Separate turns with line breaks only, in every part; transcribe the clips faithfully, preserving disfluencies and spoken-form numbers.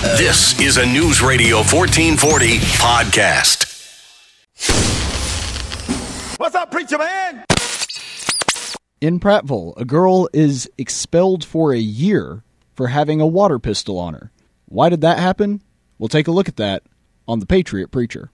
This is a News Radio fourteen forty podcast.
What's up, preacher man?
In Prattville, a girl is expelled for a year for having a water pistol on her. Why did that happen? We'll take a look at that on The Patriot Preacher.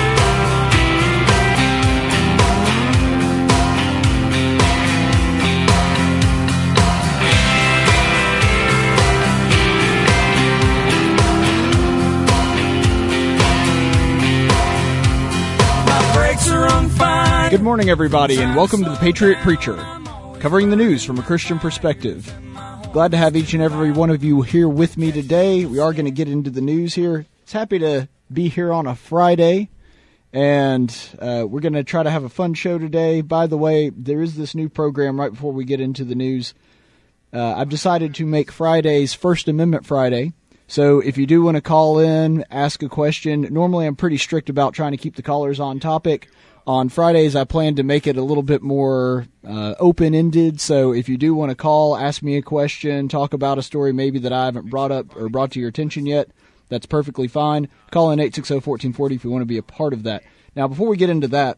Good morning, everybody, and welcome to The Patriot Preacher, covering the news from a Christian perspective. Glad to have each and every one of you here with me today. We are going to get into the news here. It's happy to be here on a Friday, and uh, we're going to try to have a fun show today. By the way, there is this new program right before we get into the news. Uh, I've decided to make Fridays First Amendment Friday. So if you do want to call in, ask a question, normally I'm pretty strict about trying to keep the callers on topic. On Fridays, I plan to make it a little bit more uh, open-ended, so if you do want to call, ask me a question, talk about a story maybe that I haven't brought up or brought to your attention yet, that's perfectly fine. Call in eight six zero, one four four zero if you want to be a part of that. Now, before we get into that,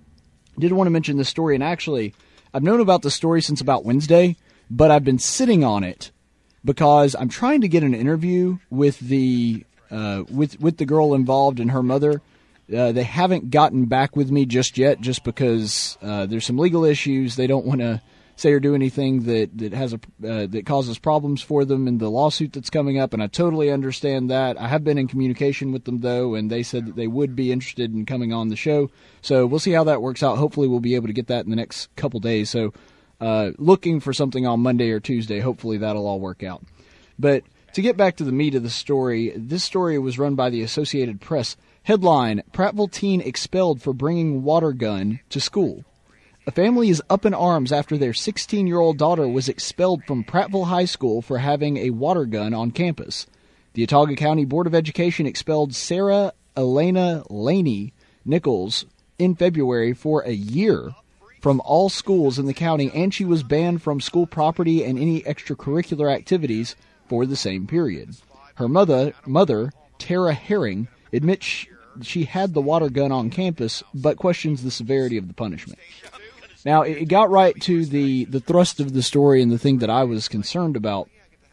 I did want to mention this story, and actually, I've known about this story since about Wednesday, but I've been sitting on it because I'm trying to get an interview with the uh, with with the girl involved and her mother. Uh, they haven't gotten back with me just yet, just because uh, there's some legal issues. They don't want to say or do anything that that has a uh, that causes problems for them in the lawsuit that's coming up, and I totally understand that. I have been in communication with them, though, and they said that they would be interested in coming on the show. So we'll see how that works out. Hopefully we'll be able to get that in the next couple days. So uh, looking for something on Monday or Tuesday. Hopefully that'll all work out. But to get back to the meat of the story, this story was run by the Associated Press. Headline, Prattville teen expelled for bringing water gun to school. A family is up in arms after their sixteen-year-old daughter was expelled from Prattville High School for having a water gun on campus. The Autauga County Board of Education expelled Sarah Elena Laney Nichols in February for a year from all schools in the county, and she was banned from school property and any extracurricular activities for the same period. Her mother, mother Tara Herring, admits she She had the water gun on campus, but questions the severity of the punishment. Now, it got right to the, the thrust of the story, and the thing that I was concerned about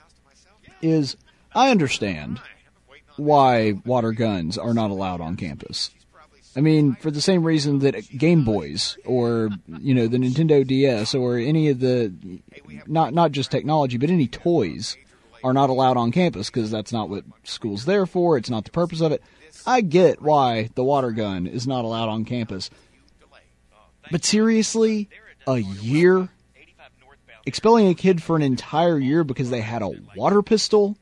is I understand why water guns are not allowed on campus. I mean, for the same reason that Game Boys or, you know, the Nintendo D S or any of the, not not just technology, but any toys are not allowed on campus because that's not what school's there for. It's not the purpose of it. I get why the water gun is not allowed on campus. But seriously, a year? Expelling a kid for an entire year because they had a water pistol?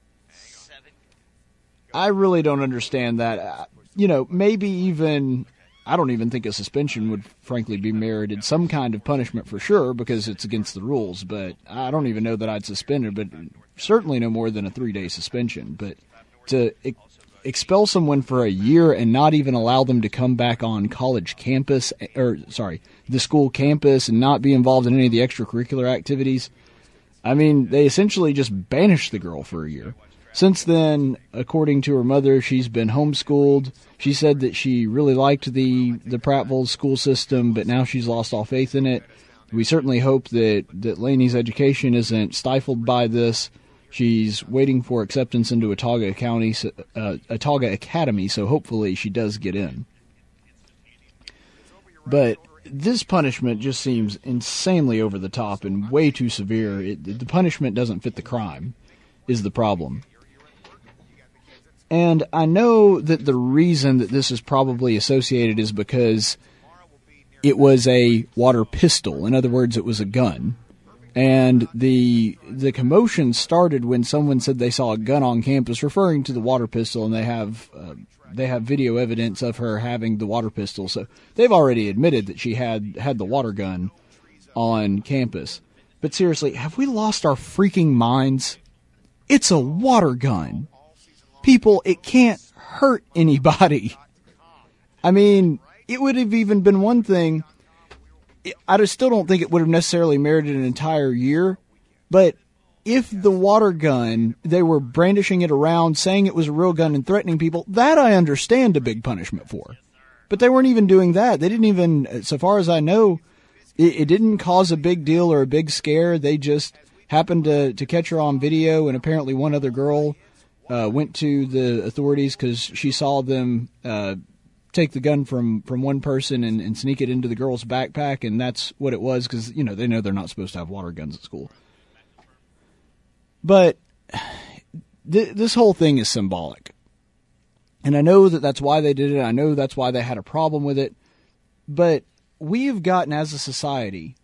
I really don't understand that. You know, maybe even, I don't even think a suspension would frankly be merited. Some kind of punishment for sure because it's against the rules, but I don't even know that I'd suspend her, but certainly no more than a three-day suspension. But to expel someone for a year and not even allow them to come back on college campus, or sorry, the school campus, and not be involved in any of the extracurricular activities, I mean, they essentially just banished the girl for a year. Since then, according to her mother, she's been homeschooled. She said that she really liked the, the Prattville school system, but now she's lost all faith in it. We certainly hope that, that Laney's education isn't stifled by this. She's waiting for acceptance into Autauga County, uh, Autauga Academy, so hopefully she does get in. But this punishment just seems insanely over the top and way too severe. It, the punishment doesn't fit the crime, is the problem. And I know that the reason that this is probably associated is because it was a water pistol. In other words, it was a gun. And the the commotion started when someone said they saw a gun on campus, referring to the water pistol, and they have uh, they have video evidence of her having the water pistol. So they've already admitted that she had, had the water gun on campus. But seriously, have we lost our freaking minds? It's a water gun. People, it can't hurt anybody. I mean, it would have even been one thing. I just still don't think it would have necessarily merited an entire year, but if the water gun, they were brandishing it around, saying it was a real gun and threatening people, that I understand a big punishment for. But they weren't even doing that. They didn't even, so far as I know, it, it didn't cause a big deal or a big scare. They just happened to, to catch her on video, and apparently one other girl uh, went to the authorities because she saw them uh, take the gun from, from one person and, and sneak it into the girl's backpack, and that's what it was because, you know, they know they're not supposed to have water guns at school. But th- this whole thing is symbolic. And I know that that's why they did it. I know that's why they had a problem with it. But we have gotten, as a society,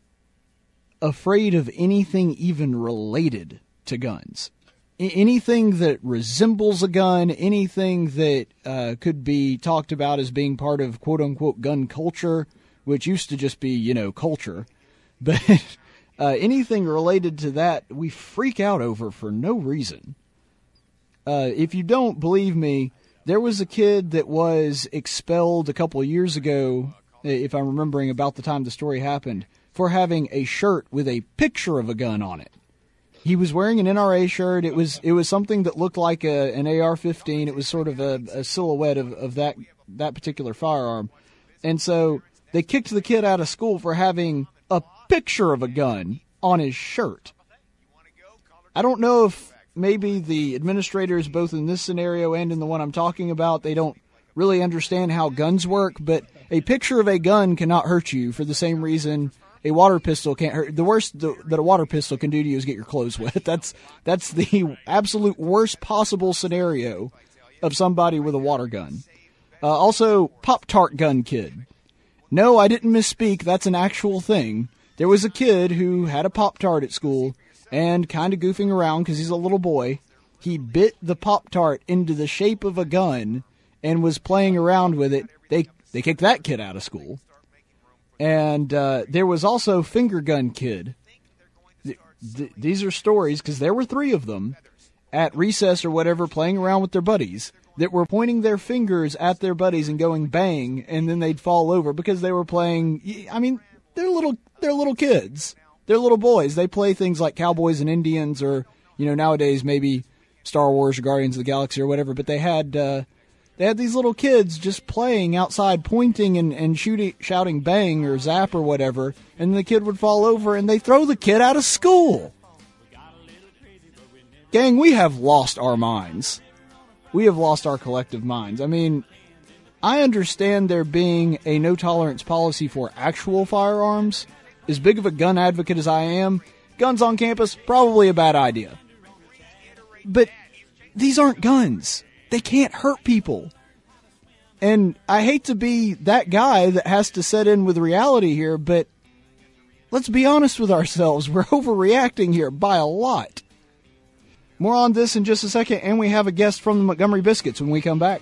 afraid of anything even related to guns. I- anything that resembles a gun, anything that uh, could be talked about as being part of quote-unquote gun culture, which used to just be, you know, culture. But uh, anything related to that, we freak out over for no reason. Uh, if you don't believe me, there was a kid that was expelled a couple of years ago, if I'm remembering about the time the story happened, for having a shirt with a picture of a gun on it. He was wearing an N R A shirt. It was it was something that looked like a, an A R fifteen. It was sort of a, a silhouette of, of that that particular firearm. And so they kicked the kid out of school for having a picture of a gun on his shirt. I don't know if maybe the administrators, both in this scenario and in the one I'm talking about, they don't really understand how guns work, but a picture of a gun cannot hurt you for the same reason a water pistol can't hurt. The worst that a water pistol can do to you is get your clothes wet. That's that's the absolute worst possible scenario of somebody with a water gun. Uh, also, Pop-Tart gun kid. No, I didn't misspeak. That's an actual thing. There was a kid who had a Pop-Tart at school, and kind of goofing around because he's a little boy, he bit the Pop-Tart into the shape of a gun and was playing around with it. They they kicked that kid out of school. And uh, there was also Finger Gun Kid. Th- th- these are stories, because there were three of them at recess or whatever playing around with their buddies that were pointing their fingers at their buddies and going bang, and then they'd fall over because they were playing. I mean, they're little, they're little kids. They're little boys. They play things like Cowboys and Indians, or, you know, nowadays maybe Star Wars or Guardians of the Galaxy or whatever. But they had uh, they had these little kids just playing outside, pointing and, and shooting, shouting bang or zap or whatever, and the kid would fall over, and they throw the kid out of school. Gang, we have lost our minds. We have lost our collective minds. I mean, I understand there being a no-tolerance policy for actual firearms. As big of a gun advocate as I am, guns on campus, probably a bad idea. But these aren't guns. They can't hurt people. And I hate to be that guy that has to set in with reality here, but let's be honest with ourselves. We're overreacting here by a lot. More on this in just a second, and we have a guest from the Montgomery Biscuits when we come back.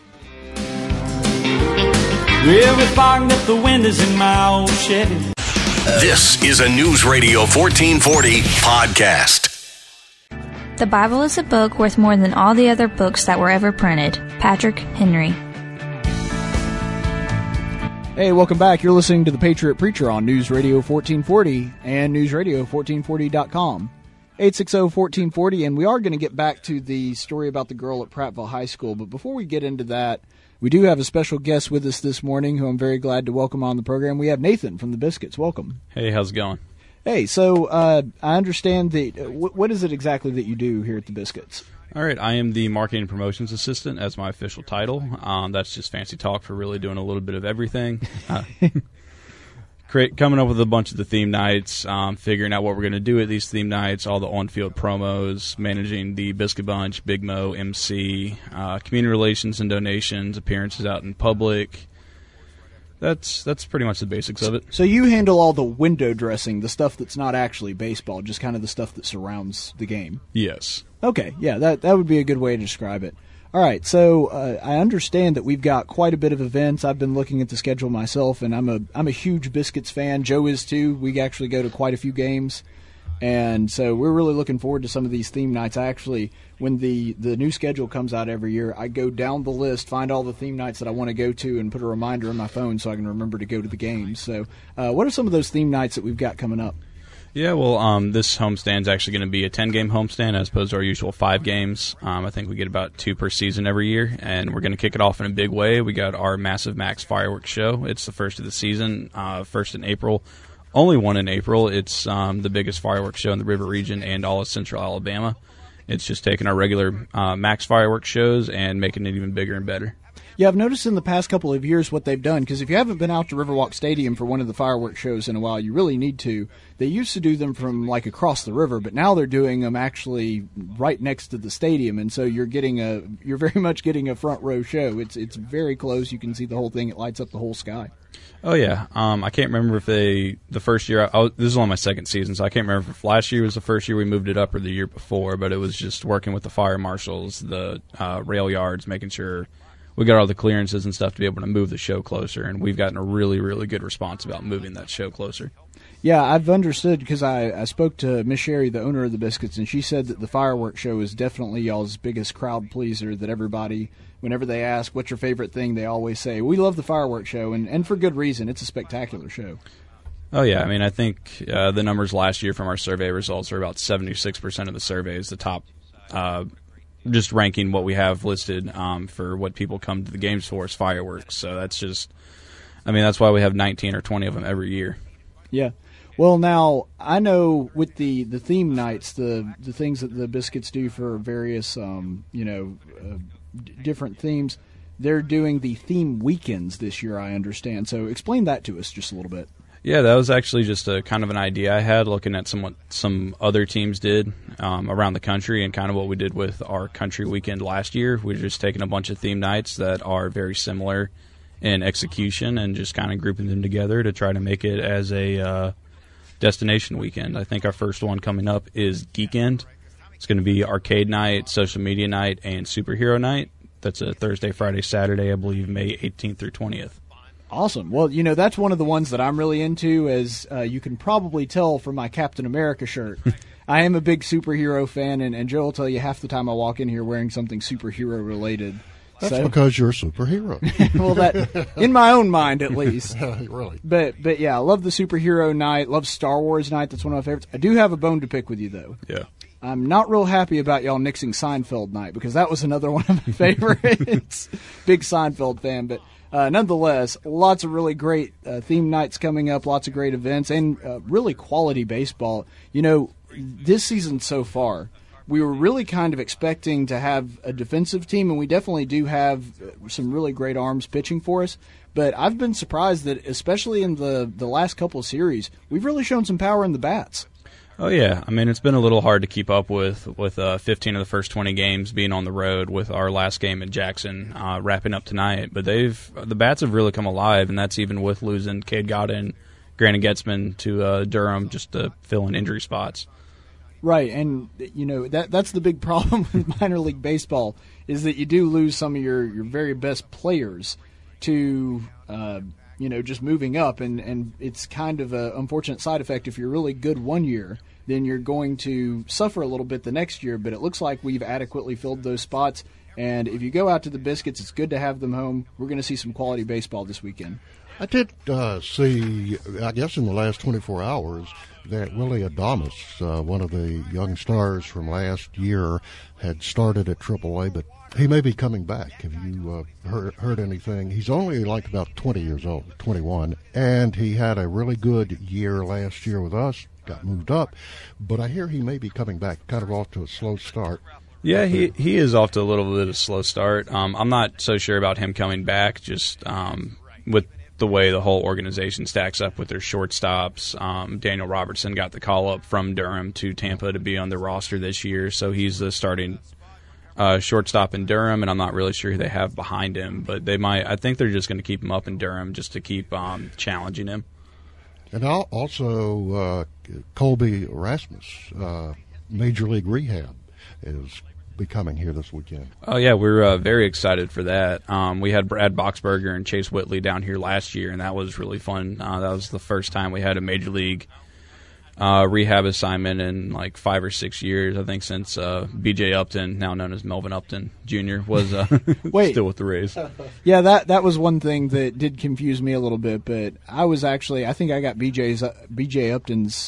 Every fog that the wind is in my old Chevy.
This is a News Radio fourteen forty podcast.
The Bible is a book worth more than all the other books that were ever printed. Patrick Henry.
Hey, welcome back. You're listening to The Patriot Preacher on News Radio fourteen forty and news radio fourteen forty dot com. eight six zero, one four four zero, and we are going to get back to the story about the girl at Prattville High School. But before we get into that, we do have a special guest with us this morning who I'm very glad to welcome on the program. We have Nathan from the Biscuits. Welcome.
Hey, how's it going?
Hey, so uh, I understand that. Uh, w- what is it exactly that you do here at the Biscuits?
All right, I am the Marketing and Promotions Assistant as my official title. Um, that's just fancy talk for really doing a little bit of everything. Uh, create, coming up with a bunch of the theme nights, um, figuring out what we're going to do at these theme nights, all the on-field promos, managing the Biscuit Bunch, Big Mo, M C, uh, community relations and donations, appearances out in public. That's that's pretty much the basics of it.
So you handle all the window dressing, the stuff that's not actually baseball, just kind of the stuff that surrounds the game.
Yes.
Okay, yeah, that that would be a good way to describe it. All right, so uh, I understand that we've got quite a bit of events. I've been looking at the schedule myself, and I'm a I'm a huge Biscuits fan. Joe is too. We actually go to quite a few games, and so we're really looking forward to some of these theme nights. I actually, when the, the new schedule comes out every year, I go down the list, find all the theme nights that I want to go to, and put a reminder in my phone so I can remember to go to the games. So uh, what are some of those theme nights that we've got coming up?
Yeah, well, um, this homestand is actually going to be a ten-game homestand as opposed to our usual five games. Um, I think we get about two per season every year, and we're going to kick it off in a big way. We got our Massive Max fireworks show. It's the first of the season, uh, first in April. Only one in April. It's um, the biggest fireworks show in the River region and all of Central Alabama. It's just taking our regular uh, Max fireworks shows and making it even bigger and better.
Yeah, I've noticed in the past couple of years what they've done, because if you haven't been out to Riverwalk Stadium for one of the fireworks shows in a while, you really need to. They used to do them from, like, across the river, but now they're doing them actually right next to the stadium, and so you're getting a, you're very much getting a front row show. It's it's very close. You can see the whole thing. It lights up the whole sky.
Oh, yeah. Um, I can't remember if they, the first year, I, I, this is only my second season, so I can't remember if last year was the first year we moved it up or the year before, but it was just working with the fire marshals, the uh, rail yards, making sure we got all the clearances and stuff to be able to move the show closer, and we've gotten a really, really good response about moving that show closer.
Yeah, I've understood, because I, I spoke to Miss Sherry, the owner of the Biscuits, and she said that the fireworks show is definitely y'all's biggest crowd pleaser, that everybody, whenever they ask, what's your favorite thing, they always say, we love the fireworks show, and, and for good reason. It's a spectacular show.
Oh, yeah. I mean, I think uh, the numbers last year from our survey results are about seventy-six percent of the survey is the top uh just ranking what we have listed um, for what people come to the games for is fireworks. So that's just, I mean, that's why we have nineteen or twenty of them every year.
Yeah. Well, now, I know with the, the theme nights, the the things that the Biscuits do for various, um, you know, uh, d- different themes, they're doing the theme weekends this year, I understand. So explain that to us just a little bit.
Yeah, that was actually just a kind of an idea I had looking at some what some other teams did um, around the country and kind of what we did with our country weekend last year. We're just taking a bunch of theme nights that are very similar in execution and just kind of grouping them together to try to make it as a uh, destination weekend. I think our first one coming up is Geekend. It's going to be arcade night, social media night, and superhero night. That's a Thursday, Friday, Saturday, I believe, May eighteenth through twentieth.
Awesome. Well, you know, that's one of the ones that I'm really into, as uh, you can probably tell from my Captain America shirt. I am a big superhero fan, and, and Joe will tell you half the time I walk in here wearing something superhero-related.
That's
so,
because you're a superhero.
Well, that in my own mind, at least.
Really.
But, but yeah, I love the superhero night, love Star Wars night. That's one of my favorites. I do have a bone to pick with you, though.
Yeah.
I'm not real happy about y'all nixing Seinfeld night, because that was another one of my favorites. Big Seinfeld fan, but... Uh, nonetheless, lots of really great uh, theme nights coming up, lots of great events, and uh, really quality baseball. You know, this season so far, we were really kind of expecting to have a defensive team, and we definitely do have some really great arms pitching for us. But I've been surprised that, especially in the, the last couple of series, we've really shown some power in the bats.
Oh, yeah. I mean, it's been a little hard to keep up with, with uh, fifteen of the first twenty games being on the road with our last game in Jackson uh, wrapping up tonight. But they've the bats have really come alive, and that's even with losing Cade Gotta and Granny Getzman to uh, Durham just to fill in injury spots.
Right, and, you know, that that's the big problem with minor league baseball is that you do lose some of your, your very best players to uh, – you know, just moving up, and, and it's kind of an unfortunate side effect. If you're really good one year, then you're going to suffer a little bit the next year, but it looks like we've adequately filled those spots, and if you go out to the Biscuits, it's good to have them home. We're going to see some quality baseball this weekend.
I did uh, see, I guess in the last twenty-four hours, that Willie Adames, uh, one of the young stars from last year, had started at triple A, but he may be coming back. Have you uh, heard, heard anything? He's only like about twenty years old, twenty-one, and he had a really good year last year with us, got moved up, but I hear he may be coming back, kind of off to a slow start.
Yeah, he he is off to a little bit of a slow start. Um, I'm not so sure about him coming back, just um, with the way the whole organization stacks up with their shortstops. Um, Daniel Robertson got the call-up from Durham to Tampa to be on the roster this year, so he's the starting uh, shortstop in Durham, and I'm not really sure who they have behind him, but they might. I think they're just going to keep him up in Durham just to keep um, challenging him.
And also, uh, Colby Rasmus, uh, Major League Rehab, is becoming here this weekend.
Oh, yeah, we're uh, very excited for that. Um, we had Brad Boxberger and Chase Whitley down here last year, and that was really fun. Uh, that was the first time we had a Major League uh, rehab assignment in like five or six years, I think, since uh, B J Upton, now known as Melvin Upton Junior, was uh,
Wait.
still with the Rays.
Yeah, that that was one thing that did confuse me a little bit, but I was actually, I think I got B J's, uh, B J Upton's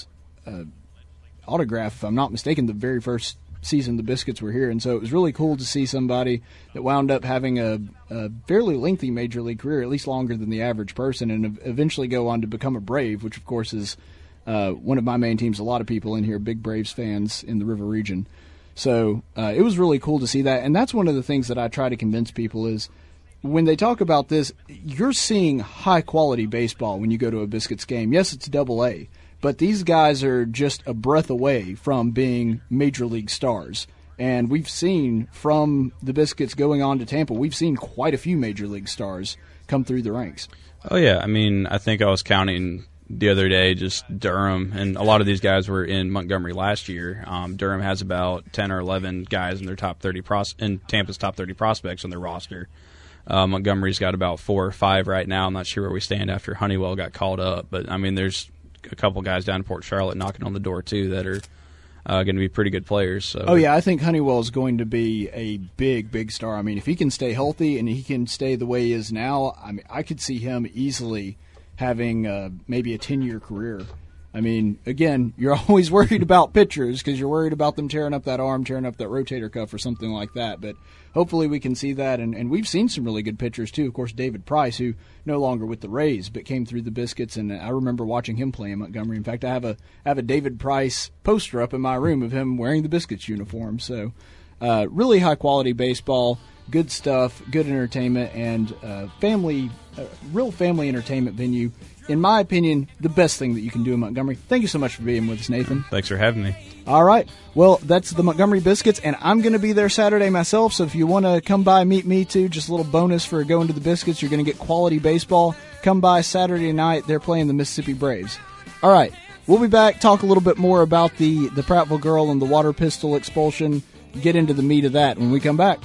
uh, autograph, if I'm not mistaken, the very first season the Biscuits were here. And so it was really cool to see somebody that wound up having a, a fairly lengthy major league career, at least longer than the average person, and eventually go on to become a Brave, which, of course, is uh, one of my main teams. A lot of people in here, big Braves fans in the River region. So uh, it was really cool to see that. And that's one of the things that I try to convince people is when they talk about this, you're seeing high-quality baseball when you go to a Biscuits game. Yes, it's double A, but these guys are just a breath away from being major league stars. And we've seen from the Biscuits going on to Tampa, we've seen quite a few major league stars come through the ranks.
Oh, yeah. I mean, I think I was counting the other day just Durham, and a lot of these guys were in Montgomery last year. Um, Durham has about ten or eleven guys in their top thirty pros- in Tampa's top thirty prospects on their roster. Uh, Montgomery's got about four or five right now. I'm not sure where we stand after Honeywell got called up, but I mean, there's a couple guys down in Port Charlotte knocking on the door too that are uh, going to be pretty good players. So.
Oh yeah, I think Honeywell is going to be a big, big star. I mean, if he can stay healthy and he can stay the way he is now, I mean, I could see him easily having uh, maybe a ten-year career. I mean, again, you're always worried about pitchers because you're worried about them tearing up that arm, tearing up that rotator cuff or something like that. But hopefully we can see that. And, and we've seen some really good pitchers, too. Of course, David Price, who no longer with the Rays, but came through the Biscuits. And I remember watching him play in Montgomery. In fact, I have a I have a David Price poster up in my room of him wearing the Biscuits uniform. So uh, really high-quality baseball, good stuff, good entertainment, and uh, family, uh, real family entertainment venue. In my opinion, the best thing that you can do in Montgomery. Thank you so much for being with us, Nathan.
Thanks for having me.
All right. Well, that's the Montgomery Biscuits, and I'm going to be there Saturday myself, so if you want to come by, meet me too, just a little bonus for going to the Biscuits. You're going to get quality baseball. Come by Saturday night. They're playing the Mississippi Braves. All right. We'll be back, talk a little bit more about the, the Prattville girl and the water pistol expulsion, get into the meat of that when we come back.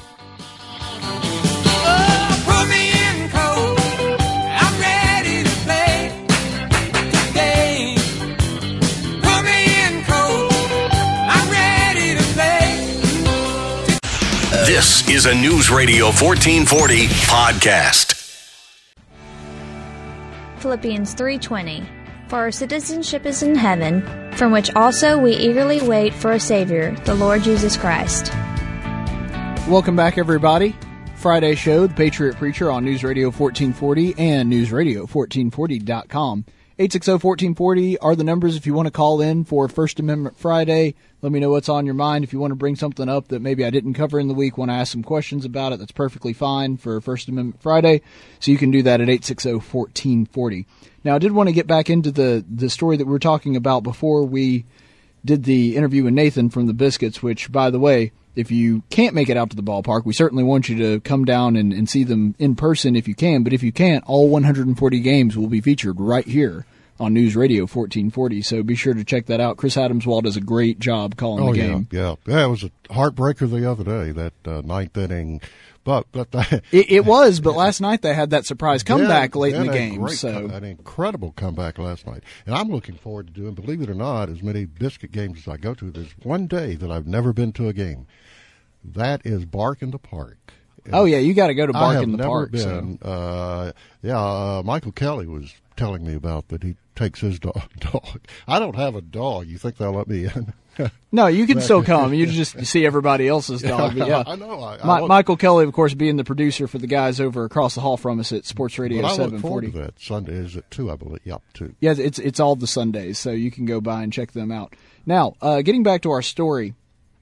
This is a News Radio fourteen forty podcast.
Philippians three twenty. For our citizenship is in heaven, from which also we eagerly wait for a Savior, the Lord Jesus Christ.
Welcome back, everybody. Friday show, The Patriot Preacher on News Radio fourteen forty and news radio fourteen forty dot com. eight six zero, one four four zero are the numbers if you want to call in for First Amendment Friday. Let me know what's on your mind. If you want to bring something up that maybe I didn't cover in the week, want to ask some questions about it, that's perfectly fine for First Amendment Friday. So you can do that at eight six zero, one four four zero. Now, I did want to get back into the, the story that we were talking about before we did the interview with Nathan from the Biscuits, which, by the way, if you can't make it out to the ballpark, we certainly want you to come down and, and see them in person if you can. But if you can't, all one hundred forty games will be featured right here on News Radio fourteen forty, so be sure to check that out. Chris Adamswald does a great job calling
oh,
the game.
Yeah, yeah, yeah. It was a heartbreaker the other day, that uh, ninth inning. But but that,
it, it was, but last night they had that surprise comeback
yeah,
late in the
a
game.
Great,
so
an incredible comeback last night, and I'm looking forward to doing. Believe it or not, as many Biscuit games as I go to, there's one day that I've never been to a game. That is Bark in the Park. And
oh yeah, you got to go to Bark in the
never
Park.
Been,
so.
uh, yeah, uh, Michael Kelly was telling me about that. He takes his dog. dog. I don't have a dog. You think they'll let me in?
No, you can still come. You just see everybody else's dog. But yeah,
I know. I, I
My,
look,
Michael Kelly, of course, being the producer for the guys over across the hall from us at Sports Radio
but I
seven
look forward
forty.
to that. Sunday is it two? I believe. Yep, two.
Yeah, it's it's all the Sundays, so you can go by and check them out. Now, uh, getting back to our story.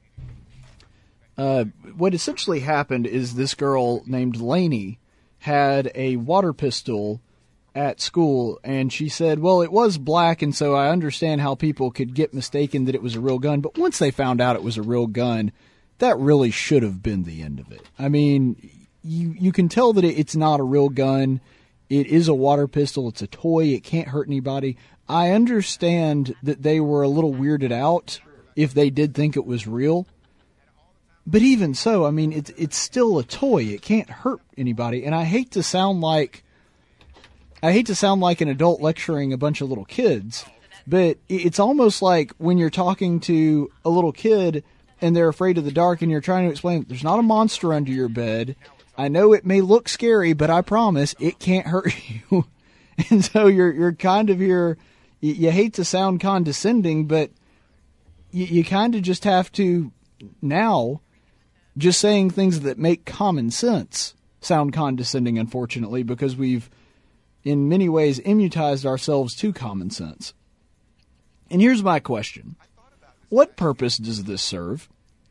Uh, what essentially happened is this girl named Lainey had a water pistol at school, and she said, well, it was black, and so I understand how people could get mistaken that it was a real gun, but once they found out it was a real gun, that really should have been the end of it. I mean, you you can tell that it's not a real gun. It is a water pistol. It's a toy. It can't hurt anybody. I understand that they were a little weirded out if they did think it was real. But even so, I mean, it's it's still a toy. It can't hurt anybody. And I hate to sound like I hate to sound like an adult lecturing a bunch of little kids, but it's almost like when you're talking to a little kid and they're afraid of the dark and you're trying to explain, there's not a monster under your bed. I know it may look scary, but I promise it can't hurt you. And so you're you're kind of here you, you hate to sound condescending, but you, you kind of just have to now just saying things that make common sense sound condescending, unfortunately, because we've in many ways immunized ourselves to common sense. And here's my question. What purpose does this serve?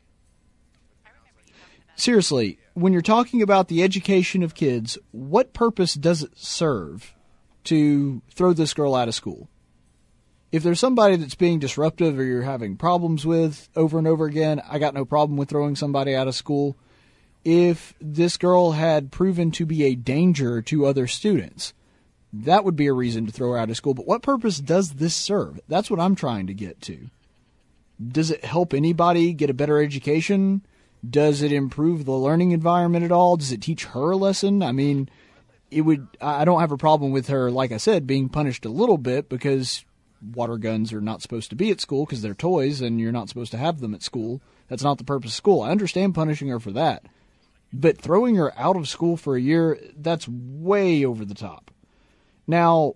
Seriously, when you're talking about the education of kids, what purpose does it serve to throw this girl out of school? If there's somebody that's being disruptive or you're having problems with over and over again, I got no problem with throwing somebody out of school. If this girl had proven to be a danger to other students, that would be a reason to throw her out of school. But what purpose does this serve? That's what I'm trying to get to. Does it help anybody get a better education? Does it improve the learning environment at all? Does it teach her a lesson? I mean, it would. I don't have a problem with her, like I said, being punished a little bit because water guns are not supposed to be at school because they're toys and you're not supposed to have them at school. That's not the purpose of school. I understand punishing her for that. But throwing her out of school for a year, that's way over the top. Now,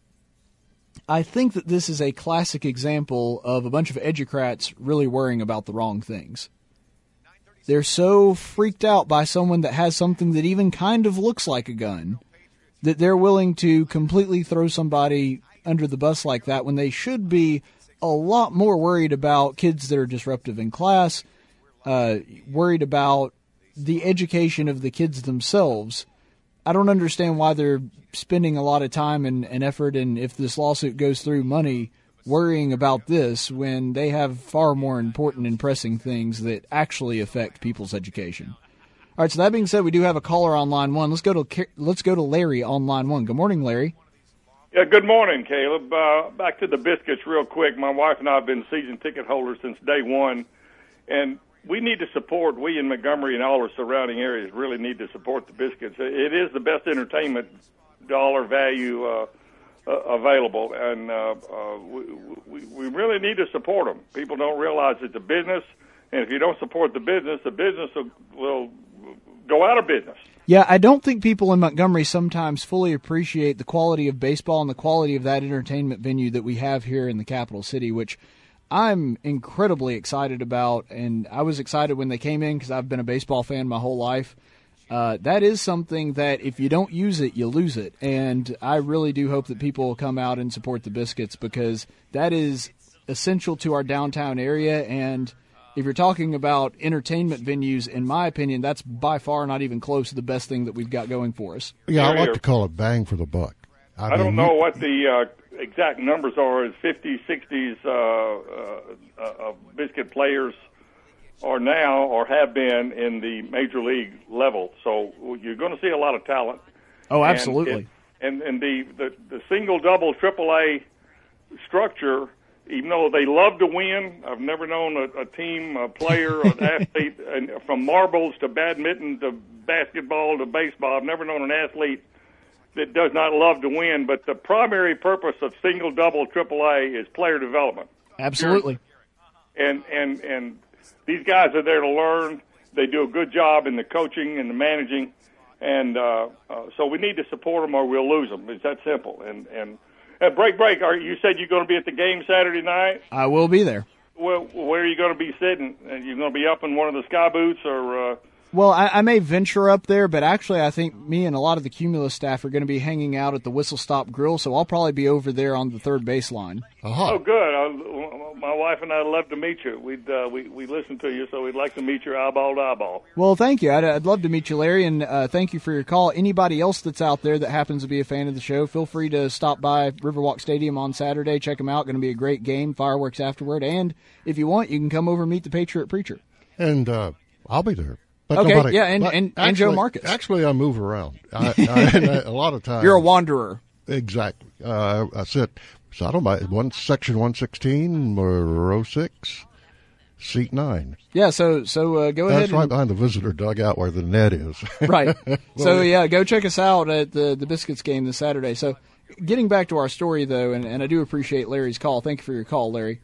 I think that this is a classic example of a bunch of educrats really worrying about the wrong things. They're so freaked out by someone that has something that even kind of looks like a gun that they're willing to completely throw somebody under the bus like that when they should be a lot more worried about kids that are disruptive in class, uh, worried about the education of the kids themselves. I don't understand why they're spending a lot of time and, and effort, and if this lawsuit goes through, money worrying about this when they have far more important and pressing things that actually affect people's education. All right, so that being said, we do have a caller on line one. Let's go to let's go to Larry on line one. Good morning, Larry.
Yeah, good morning, Caleb. Uh, back to the Biscuits real quick. My wife and I have been season ticket holders since day one, and we need to support, we in Montgomery and all the surrounding areas really need to support the Biscuits. It is the best entertainment dollar value uh, uh, available, and uh, uh, we, we, we really need to support them. People don't realize it's a business, and if you don't support the business, the business will, will go out of business.
Yeah, I don't think people in Montgomery sometimes fully appreciate the quality of baseball and the quality of that entertainment venue that we have here in the capital city, which I'm incredibly excited about, and I was excited when they came in because I've been a baseball fan my whole life. Uh, that is something that if you don't use it, you lose it, and I really do hope that people will come out and support the Biscuits because that is essential to our downtown area, and if you're talking about entertainment venues, in my opinion, that's by far not even close to the best thing that we've got going for us.
Yeah, I like to call it bang for the buck. I,
I
mean,
don't know what the uh, exact numbers are as fifties, sixties uh, uh, uh, Biscuit players are now or have been in the major league level. So you're going to see a lot of talent.
Oh, absolutely.
And, it, and, and the, the, the single, double, triple A structure, even though they love to win, I've never known a, a team, a player, an athlete, and from marbles to badminton to basketball to baseball, I've never known an athlete that does not love to win. But the primary purpose of single, double, triple A is player development.
Absolutely.
And and and these guys are there to learn. They do a good job in the coaching and the managing, and uh, uh, so we need to support them or we'll lose them. It's that simple. And and uh, break, break. Are you said you're going to be at the game Saturday night?
I will be there.
Well, where are you going to be sitting? Are you going to be up in one of the sky booths or? Uh,
Well, I, I may venture up there, but actually I think me and a lot of the Cumulus staff are going to be hanging out at the Whistle Stop Grill, so I'll probably be over there on the third baseline.
Uh-huh.
Oh, good. I, my wife and I would love to meet you. We'd, uh, we we listen to you, so we'd like to meet you eyeball to eyeball.
Well, thank you. I'd, I'd love to meet you, Larry, and uh, thank you for your call. Anybody else that's out there that happens to be a fan of the show, feel free to stop by Riverwalk Stadium on Saturday. Check them out. Going to be a great game, fireworks afterward, and if you want, you can come over and meet the Patriot Preacher.
And uh, I'll be there. But
okay,
nobody,
yeah, and, and,
actually,
and Joe Marcus.
Actually, I move around. I, I, and I, a lot of times.
You're a wanderer.
Exactly. Uh, I sit, so I don't know, one, section one sixteen, row six, seat nine.
Yeah, so so uh, go
That's
ahead. That's
right
and,
behind the visitor dugout where the net is.
Right.
Well,
So, yeah, go check us out at the, the Biscuits game this Saturday. So getting back to our story, though, and, and I do appreciate Larry's call. Thank you for your call, Larry.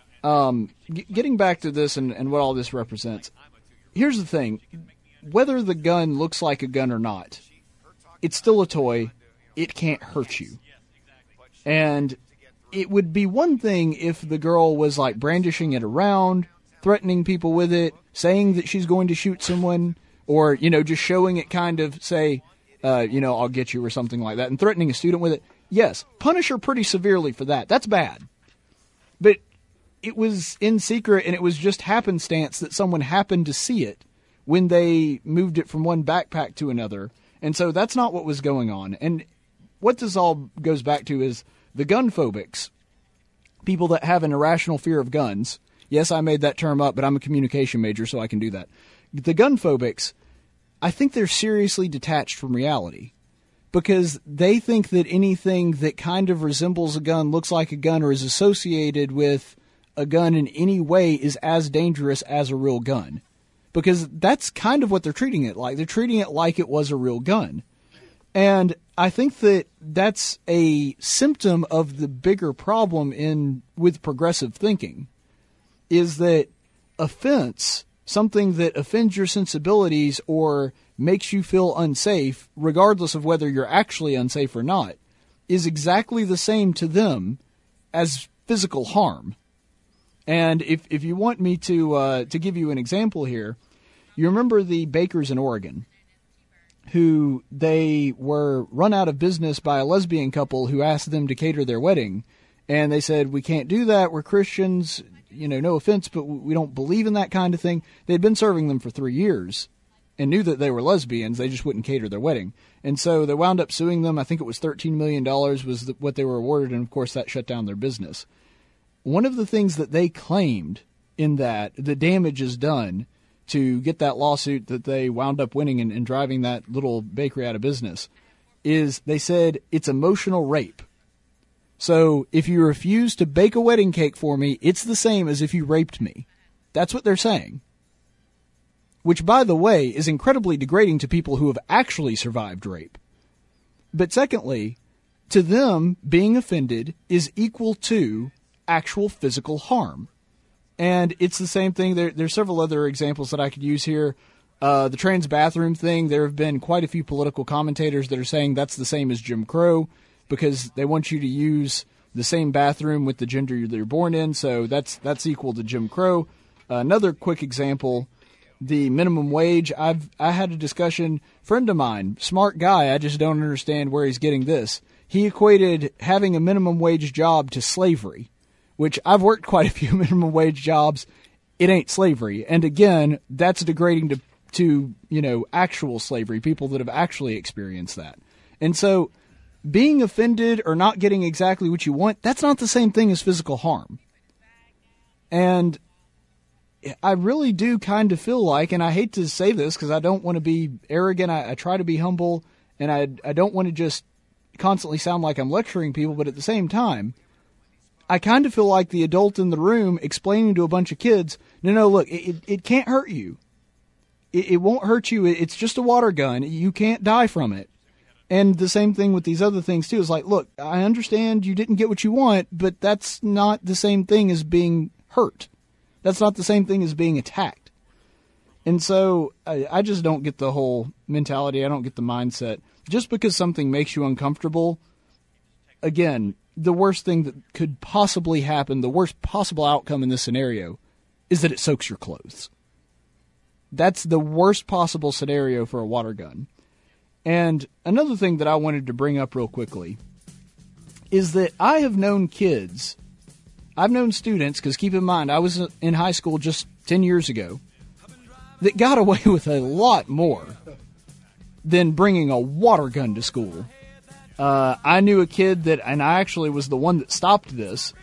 Um, g- getting back to this and, and what all this represents, here's the thing. Whether the gun looks like a gun or not, it's still a toy. It can't hurt you. And it would be one thing if the girl was like brandishing it around, threatening people with it, saying that she's going to shoot someone, or, you know, just showing it kind of, say, uh, you know, I'll get you or something like that, and threatening a student with it. Yes, punish her pretty severely for that. That's bad. But it was in secret, and it was just happenstance that someone happened to see it when they moved it from one backpack to another. And so that's not what was going on. And what this all goes back to is the gun phobics, people that have an irrational fear of guns. Yes, I made that term up, but I'm a communication major, so I can do that. The gun phobics, I think they're seriously detached from reality, because they think that anything that kind of resembles a gun, looks like a gun, or is associated with a gun in any way is as dangerous as a real gun. Because that's kind of what they're treating it like. They're treating it like it was a real gun. And I think that that's a symptom of the bigger problem in with progressive thinking, is that offense, something that offends your sensibilities or makes you feel unsafe, regardless of whether you're actually unsafe or not, is exactly the same to them as physical harm. And if if you want me to uh, to give you an example here, you remember the bakers in Oregon, who they were run out of business by a lesbian couple who asked them to cater their wedding, and they said, we can't do that, we're Christians, you know, no offense, but we don't believe in that kind of thing. They'd been serving them for three years and knew that they were lesbians, they just wouldn't cater their wedding. And so they wound up suing them. I think it was thirteen million dollars was the, what they were awarded, and of course that shut down their business. One of the things that they claimed in that, the damages done to get that lawsuit that they wound up winning and, and driving that little bakery out of business, is they said it's emotional rape. So if you refuse to bake a wedding cake for me, it's the same as if you raped me. That's what they're saying. Which, by the way, is incredibly degrading to people who have actually survived rape. But secondly, to them, being offended is equal to actual physical harm. And it's the same thing. There, there's several other examples that I could use here. Uh, the trans bathroom thing, there have been quite a few political commentators that are saying that's the same as Jim Crow, because they want you to use the same bathroom with the gender that you're born in, so that's that's equal to Jim Crow. Uh, another quick example, the minimum wage. I've I had a discussion, friend of mine, smart guy, I just don't understand where he's getting this. He equated having a minimum wage job to slavery, which I've worked quite a few minimum wage jobs. It ain't slavery. And again, that's degrading to, to, you know, actual slavery, people that have actually experienced that. And so being offended or not getting exactly what you want, that's not the same thing as physical harm. And I really do kind of feel like, and I hate to say this because I don't want to be arrogant, I, I try to be humble, and I, I don't want to just constantly sound like I'm lecturing people, but at the same time, I kind of feel like the adult in the room explaining to a bunch of kids, no, no, look, it, it can't hurt you. It, it won't hurt you. It's just a water gun. You can't die from it. And the same thing with these other things, too, is like, look, I understand you didn't get what you want, but that's not the same thing as being hurt. That's not the same thing as being attacked. And so I, I just don't get the whole mentality. I don't get the mindset. Just because something makes you uncomfortable, again, the worst thing that could possibly happen, the worst possible outcome in this scenario, is that it soaks your clothes. That's the worst possible scenario for a water gun. And another thing that I wanted to bring up real quickly is that I have known kids, I've known students, because keep in mind, I was in high school just ten years ago, that got away with a lot more than bringing a water gun to school. Uh, I knew a kid that, and I actually was the one that stopped this.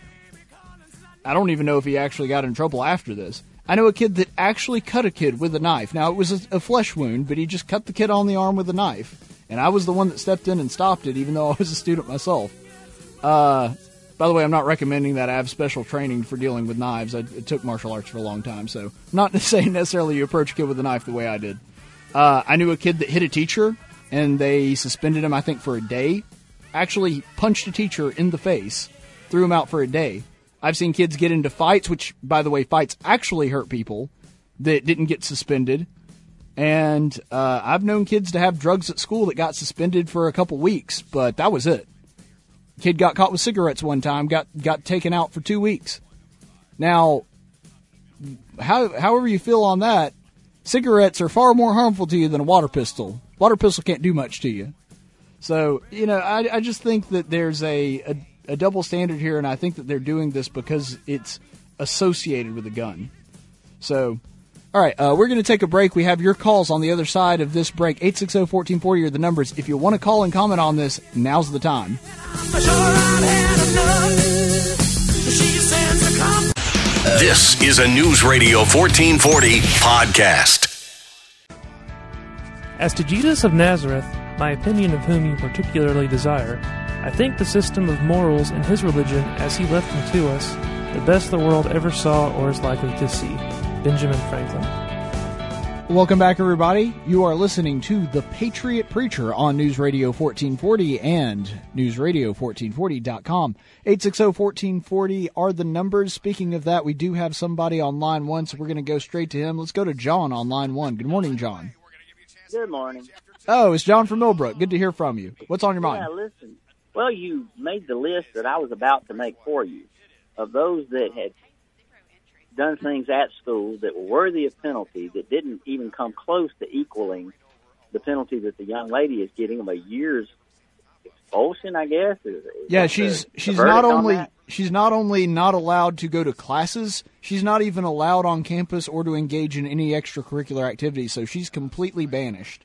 I don't even know if he actually got in trouble after this. I know a kid that actually cut a kid with a knife. Now, it was a, a flesh wound, but he just cut the kid on the arm with a knife. And I was the one that stepped in and stopped it, even though I was a student myself. Uh, by the way, I'm not recommending that. I have special training for dealing with knives. I, I took martial arts for a long time, so not saying necessarily you approach a kid with a knife the way I did. Uh, I knew a kid that hit a teacher, and they suspended him, I think, for a day. Actually punched a teacher in the face, threw him out for a day. I've seen kids get into fights, which, by the way, fights actually hurt people, that didn't get suspended. And uh, I've known kids to have drugs at school that got suspended for a couple weeks, but that was it. Kid got caught with cigarettes one time, got got taken out for two weeks. Now, how, however you feel on that, cigarettes are far more harmful to you than a water pistol. Water pistol can't do much to you. So, you know, I, I just think that there's a, a, a double standard here, and I think that they're doing this because it's associated with a gun. So, all right, uh, we're going to take a break. We have your calls on the other side of this break. eight six zero, one four four zero are the numbers. If you want to call and comment on this, now's the time.
This is a News Radio fourteen forty podcast.
As to Jesus of Nazareth, my opinion of whom you particularly desire, I think the system of morals in his religion as he left them to us, the best the world ever saw or is likely to see. Benjamin Franklin.
Welcome back, everybody. You are listening to The Patriot Preacher on News Radio fourteen forty and news radio fourteen forty dot com. eight six zero, one four four zero are the numbers. Speaking of that, we do have somebody on line one, so we're going to go straight to him. Let's go to John on line one. Good morning, John.
Good morning.
Oh, it's John from Millbrook. Good to hear from you. What's on your mind?
Yeah, listen. Well, you made the list that I was about to make for you of those that had done things at school that were worthy of penalty that didn't even come close to equaling the penalty that the young lady is getting of a year's expulsion, I guess. Is, is
yeah, she's
the,
she's
the
not
on
only
that?
she's not only not allowed to go to classes, she's not even allowed on campus or to engage in any extracurricular activities, so she's completely banished.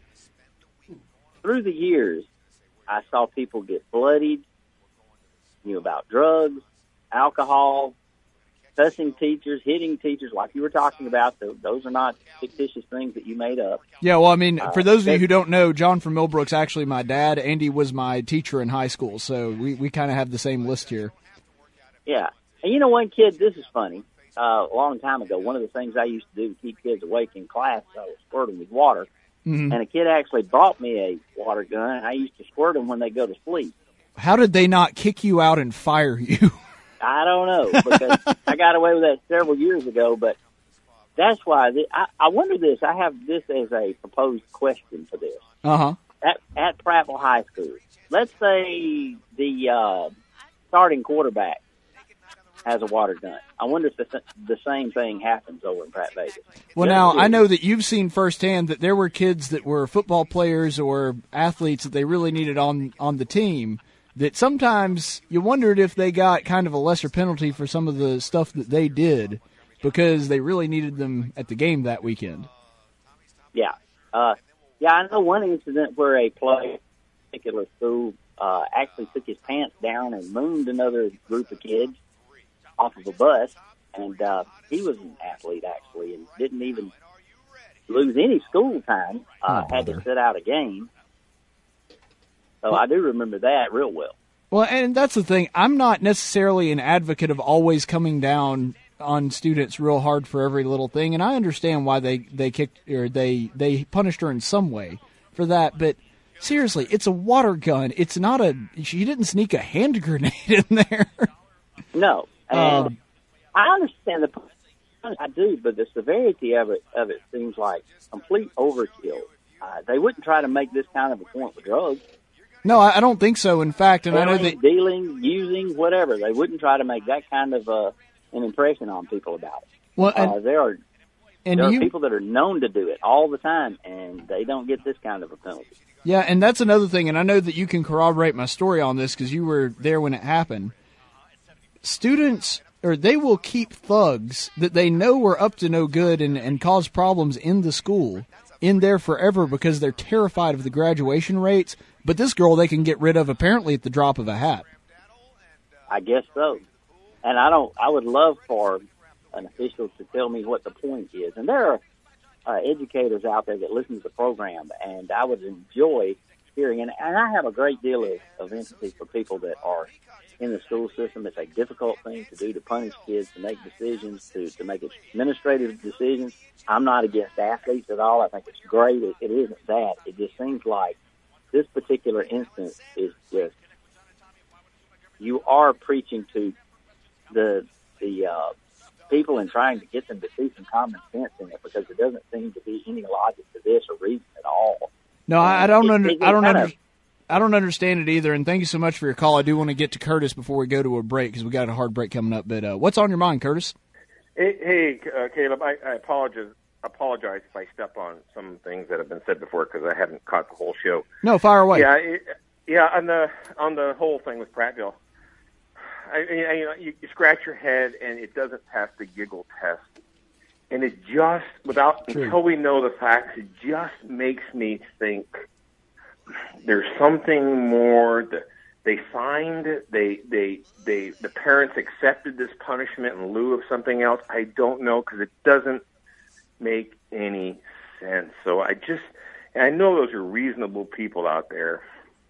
Through the years, I saw people get bloodied, knew about drugs, alcohol, cussing teachers, hitting teachers, like you were talking about. Those are not fictitious things that you made up.
Yeah, well, I mean, for
Uh,
those of you who don't know, John from Millbrook's actually my dad. Andy was my teacher in high school, so we, we kind of have the same list here.
Yeah. And you know, one kid, this is funny. Uh, a long time ago, one of the things I used to do to keep kids awake in class, I was squirting with water.
Mm-hmm.
And a kid actually bought me a water gun, and I used to squirt them when they go to sleep.
How did they not kick you out and fire you?
I don't know, because I got away with that several years ago, but that's why th- I, I wonder this. I have this as a proposed question for this.
Uh-huh.
At, at Prattville High School, let's say the uh, starting quarterback has a water gun. I wonder if the, the same thing happens over in Pratt Vegas.
Well, now, I know that you've seen firsthand that there were kids that were football players or athletes that they really needed on, on the team, that sometimes you wondered if they got kind of a lesser penalty for some of the stuff that they did because they really needed them at the game that weekend.
Yeah. Uh, yeah, I know one incident where a player at a particular school uh, actually took his pants down and mooned another group of kids off of a bus, and uh, he was an athlete, actually, and didn't even lose any school time, uh,
Oh,
had to
bother.
sit out a game. So I do remember that real well.
Well, and that's the thing. I'm not necessarily an advocate of always coming down on students real hard for every little thing, and I understand why they, they kicked or they, they punished her in some way for that, but seriously, it's a water gun. It's not a – she didn't sneak a hand grenade in there.
No, and
Um,
I understand the I do, but the severity of it of it seems like complete overkill. Uh, they wouldn't try to make this kind of a point with drugs.
No, I I don't think so. In fact, and I know
Selling,
that
dealing, using, whatever. They wouldn't try to make that kind of uh, an impression on people about it.
well, and,
uh, there are
and
there are
you,
people that are known to do it all the time, and they don't get this kind of a penalty.
yeah, and that's another thing. And I know that you can corroborate my story on this because you were there when it happened. Students, or they will keep thugs that they know are up to no good and, and cause problems in the school in there forever because they're terrified of the graduation rates. But this girl they can get rid of apparently at the drop of a hat.
I guess so. And I don't. I would love for an official to tell me what the point is. And there are uh, educators out there that listen to the program, and I would enjoy hearing. And, and I have a great deal of, of empathy for people that are in the school system. It's a difficult thing to do, to punish kids, to make decisions, to, to make administrative decisions. I'm not against athletes at all. I think it's great. It, it isn't that. It just seems like this particular instance is just, you are preaching to the the uh, people and trying to get them to see some common sense in it, because there doesn't seem to be any logic to this or reason at all.
No, I, I don't
It-
under,
it- it
I don't
kinda-
under, I don't understand it either, and thank you so much for your call. I do want to get to Curtis before we go to a break because we got a hard break coming up. But uh, what's on your mind, Curtis?
Hey, hey uh, Caleb, I, I apologize, apologize if I step on some things that have been said before because I haven't caught the whole show.
No, fire away.
Yeah, it, yeah. On the on the whole thing with Prattville, I, I, you know, you, you scratch your head and it doesn't pass the giggle test, and it just without True. until we know the facts, it just makes me think there's something more that they signed. They they they the parents accepted this punishment in lieu of something else. I don't know because it doesn't make any sense. So I just and I know those are reasonable people out there.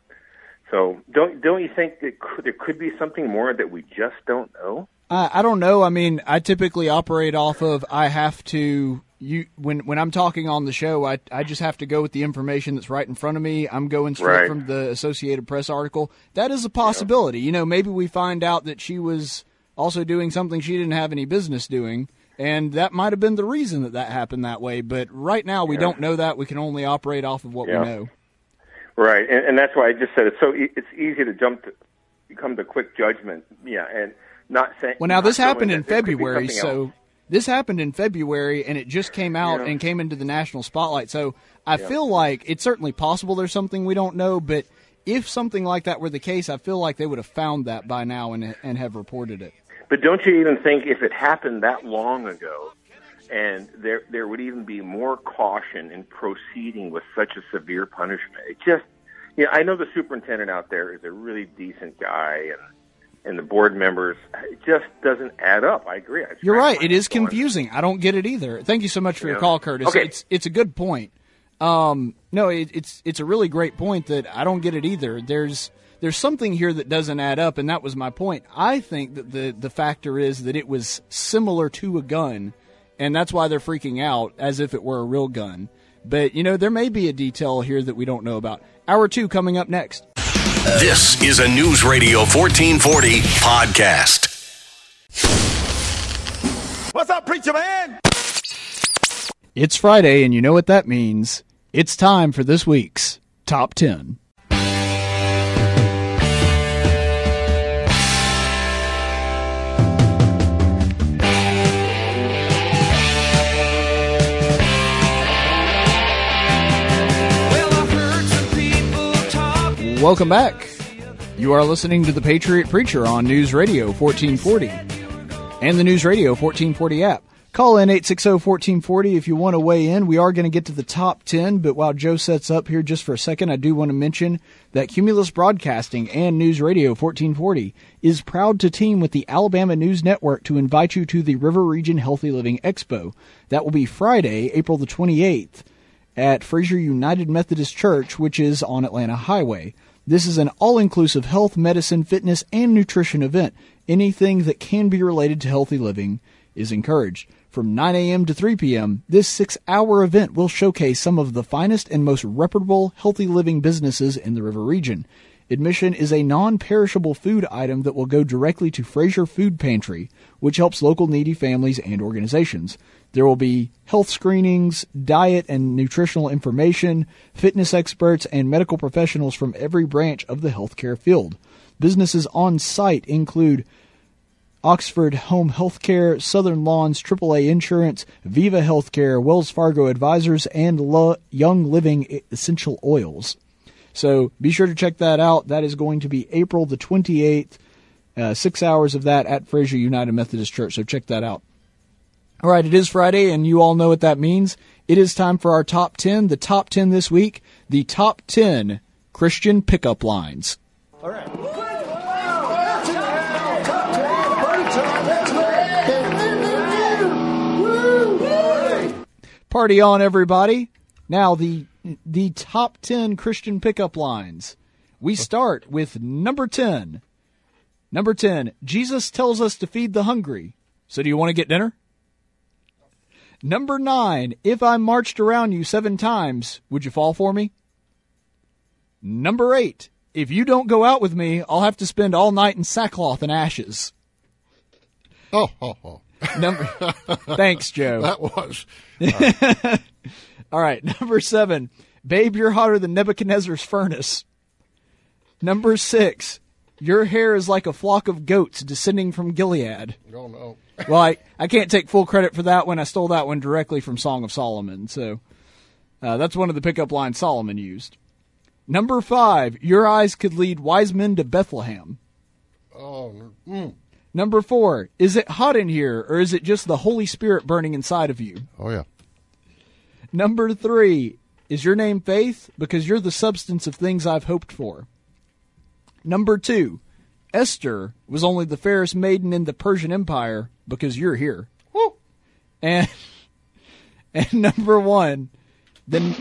So don't don't you think that could, there could be something more that we just don't know?
I, I don't know. I mean, I typically operate off of I have to. You when when I'm talking on the show, I I just have to go with the information that's right in front of me. I'm going straight
right.
from the Associated Press article. That is a possibility. Yeah. You know, maybe we find out that she was also doing something she didn't have any business doing, and that might have been the reason that that happened that way. But right now, we yeah. don't know that. We can only operate off of what
yeah.
we know.
Right, and, and that's why I just said it's so e- it's easy to jump to come to quick judgment. Yeah, and not saying.
Well, now this happened in February,
so.
Else. This happened in February, and it just came out
yeah.
and came into the national spotlight. So I
yeah.
feel like it's certainly possible there's something we don't know, but if something like that were the case, I feel like they would have found that by now and and have reported it.
But don't you even think if it happened that long ago, and there there would even be more caution in proceeding with such a severe punishment? It just, you know, I know the superintendent out there is a really decent guy, and and the board members, it just doesn't add up. I agree. I
You're right. It is going. confusing. I don't get it either. Thank you so much for yeah. your call, Curtis.
Okay.
It's it's a good point. Um, no, it, it's it's a really great point that I don't get it either. There's there's something here that doesn't add up, and that was my point. I think that the, the factor is that it was similar to a gun, and that's why they're freaking out as if it were a real gun. But, you know, there may be a detail here that we don't know about. Hour two coming up next.
This is a News Radio fourteen forty podcast.
What's up, preacher man?
It's Friday, and you know what that means. It's time for this week's Top ten. Welcome back. You are listening to the Patriot Preacher on News Radio fourteen forty and the News Radio fourteen forty app. Call in eight six zero, one four four zero if you want to weigh in. We are going to get to the top ten, but while Joe sets up here just for a second, I do want to mention that Cumulus Broadcasting and News Radio fourteen forty is proud to team with the Alabama News Network to invite you to the River Region Healthy Living Expo. That will be Friday, April the twenty-eighth at Fraser United Methodist Church, which is on Atlanta Highway. This is an all-inclusive health, medicine, fitness, and nutrition event. Anything that can be related to healthy living is encouraged. From nine a.m. to three p.m., this six-hour event will showcase some of the finest and most reputable healthy living businesses in the River Region. Admission is a non-perishable food item that will go directly to Fraser Food Pantry, which helps local needy families and organizations. There will be health screenings, diet and nutritional information, fitness experts, and medical professionals from every branch of the healthcare field. Businesses on site include Oxford Home Healthcare, Southern Lawns, triple A Insurance, Viva Healthcare, Wells Fargo Advisors, and Lo- Young Living Essential Oils. So be sure to check that out. That is going to be April the twenty-eighth, uh, six hours of that at Fraser United Methodist Church. So check that out. All right, it is Friday, and you all know what that means. It is time for our top ten. The top ten this week, the top ten Christian pickup lines.
All right.
Party on, everybody. Now, the the top ten Christian pickup lines. We start with number ten. Number ten, Jesus tells us to feed the hungry. So do you want to get dinner? Number nine, if I marched around you seven times, would you fall for me? Number eight, if you don't go out with me, I'll have to spend all night in sackcloth and ashes.
Oh, oh, oh.
Number, thanks, Joe.
That was.
All right. All right, number seven, babe, you're hotter than Nebuchadnezzar's furnace. Number six, your hair is like a flock of goats descending from Gilead.
Oh, no.
Well, I, I can't take full credit for that one. I stole that one directly from Song of Solomon. So uh, that's one of the pickup lines Solomon used. Number five, your eyes could lead wise men to Bethlehem.
Oh, mm.
Number four, is it hot in here, or is it just the Holy Spirit burning inside of you?
Oh, yeah.
Number three, is your name Faith? Because you're the substance of things I've hoped for. Number two, Esther was only the fairest maiden in the Persian Empire because you're here. Woo! And, and number one, then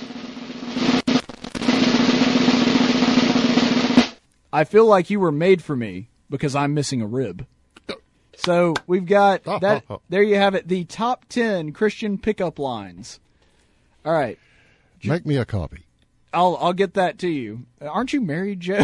I feel like you were made for me because I'm missing a rib. So we've got that. There you have it. The top ten Christian pickup lines. All right.
Make me a copy.
I'll I'll get that to you. Aren't you married, Joe?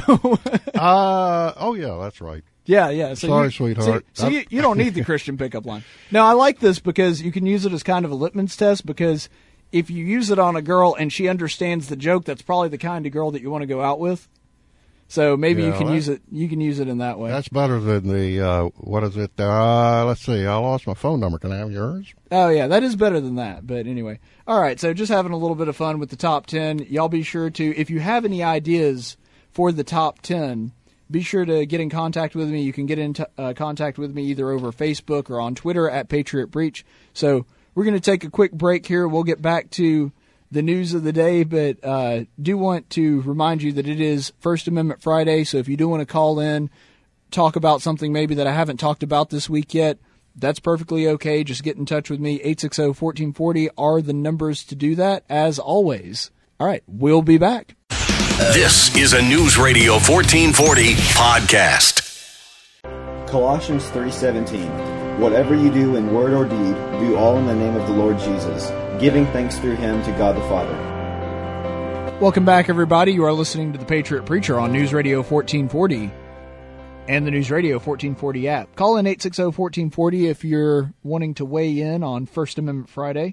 uh oh yeah, that's right.
Yeah, yeah. So
Sorry,
you,
sweetheart.
So, so you, you don't need the Christian pickup line. No, I like this because you can use it as kind of a litmus test, because if you use it on a girl and she understands the joke, that's probably the kind of girl that you want to go out with. So maybe
yeah,
you can
that,
use it. You can use it in that way.
That's better than the uh, what is it? Uh, let's see. I lost my phone number. Can I have yours?
Oh yeah, that is better than that. But anyway, all right. So just having a little bit of fun with the top ten. Y'all be sure to, if you have any ideas for the top ten, be sure to get in contact with me. You can get in t- uh, contact with me either over Facebook or on Twitter at Patriot Breach. So we're going to take a quick break here. We'll get back to the news of the day, but uh, do want to remind you that it is First Amendment Friday, so if you do want to call in, talk about something maybe that I haven't talked about this week yet, that's perfectly okay. Just get in touch with me. eight six zero, one four four zero are the numbers to do that, as always. All right, we'll be back.
This is a News Radio fourteen forty podcast.
Colossians three seventeen. Whatever you do in word or deed, do all in the name of the Lord Jesus, giving thanks through him to God the Father.
Welcome back, everybody. You are listening to the Patriot Preacher on News Radio fourteen forty and the News Radio fourteen forty app. Call in eight six zero, one four four zero if you're wanting to weigh in on First Amendment Friday.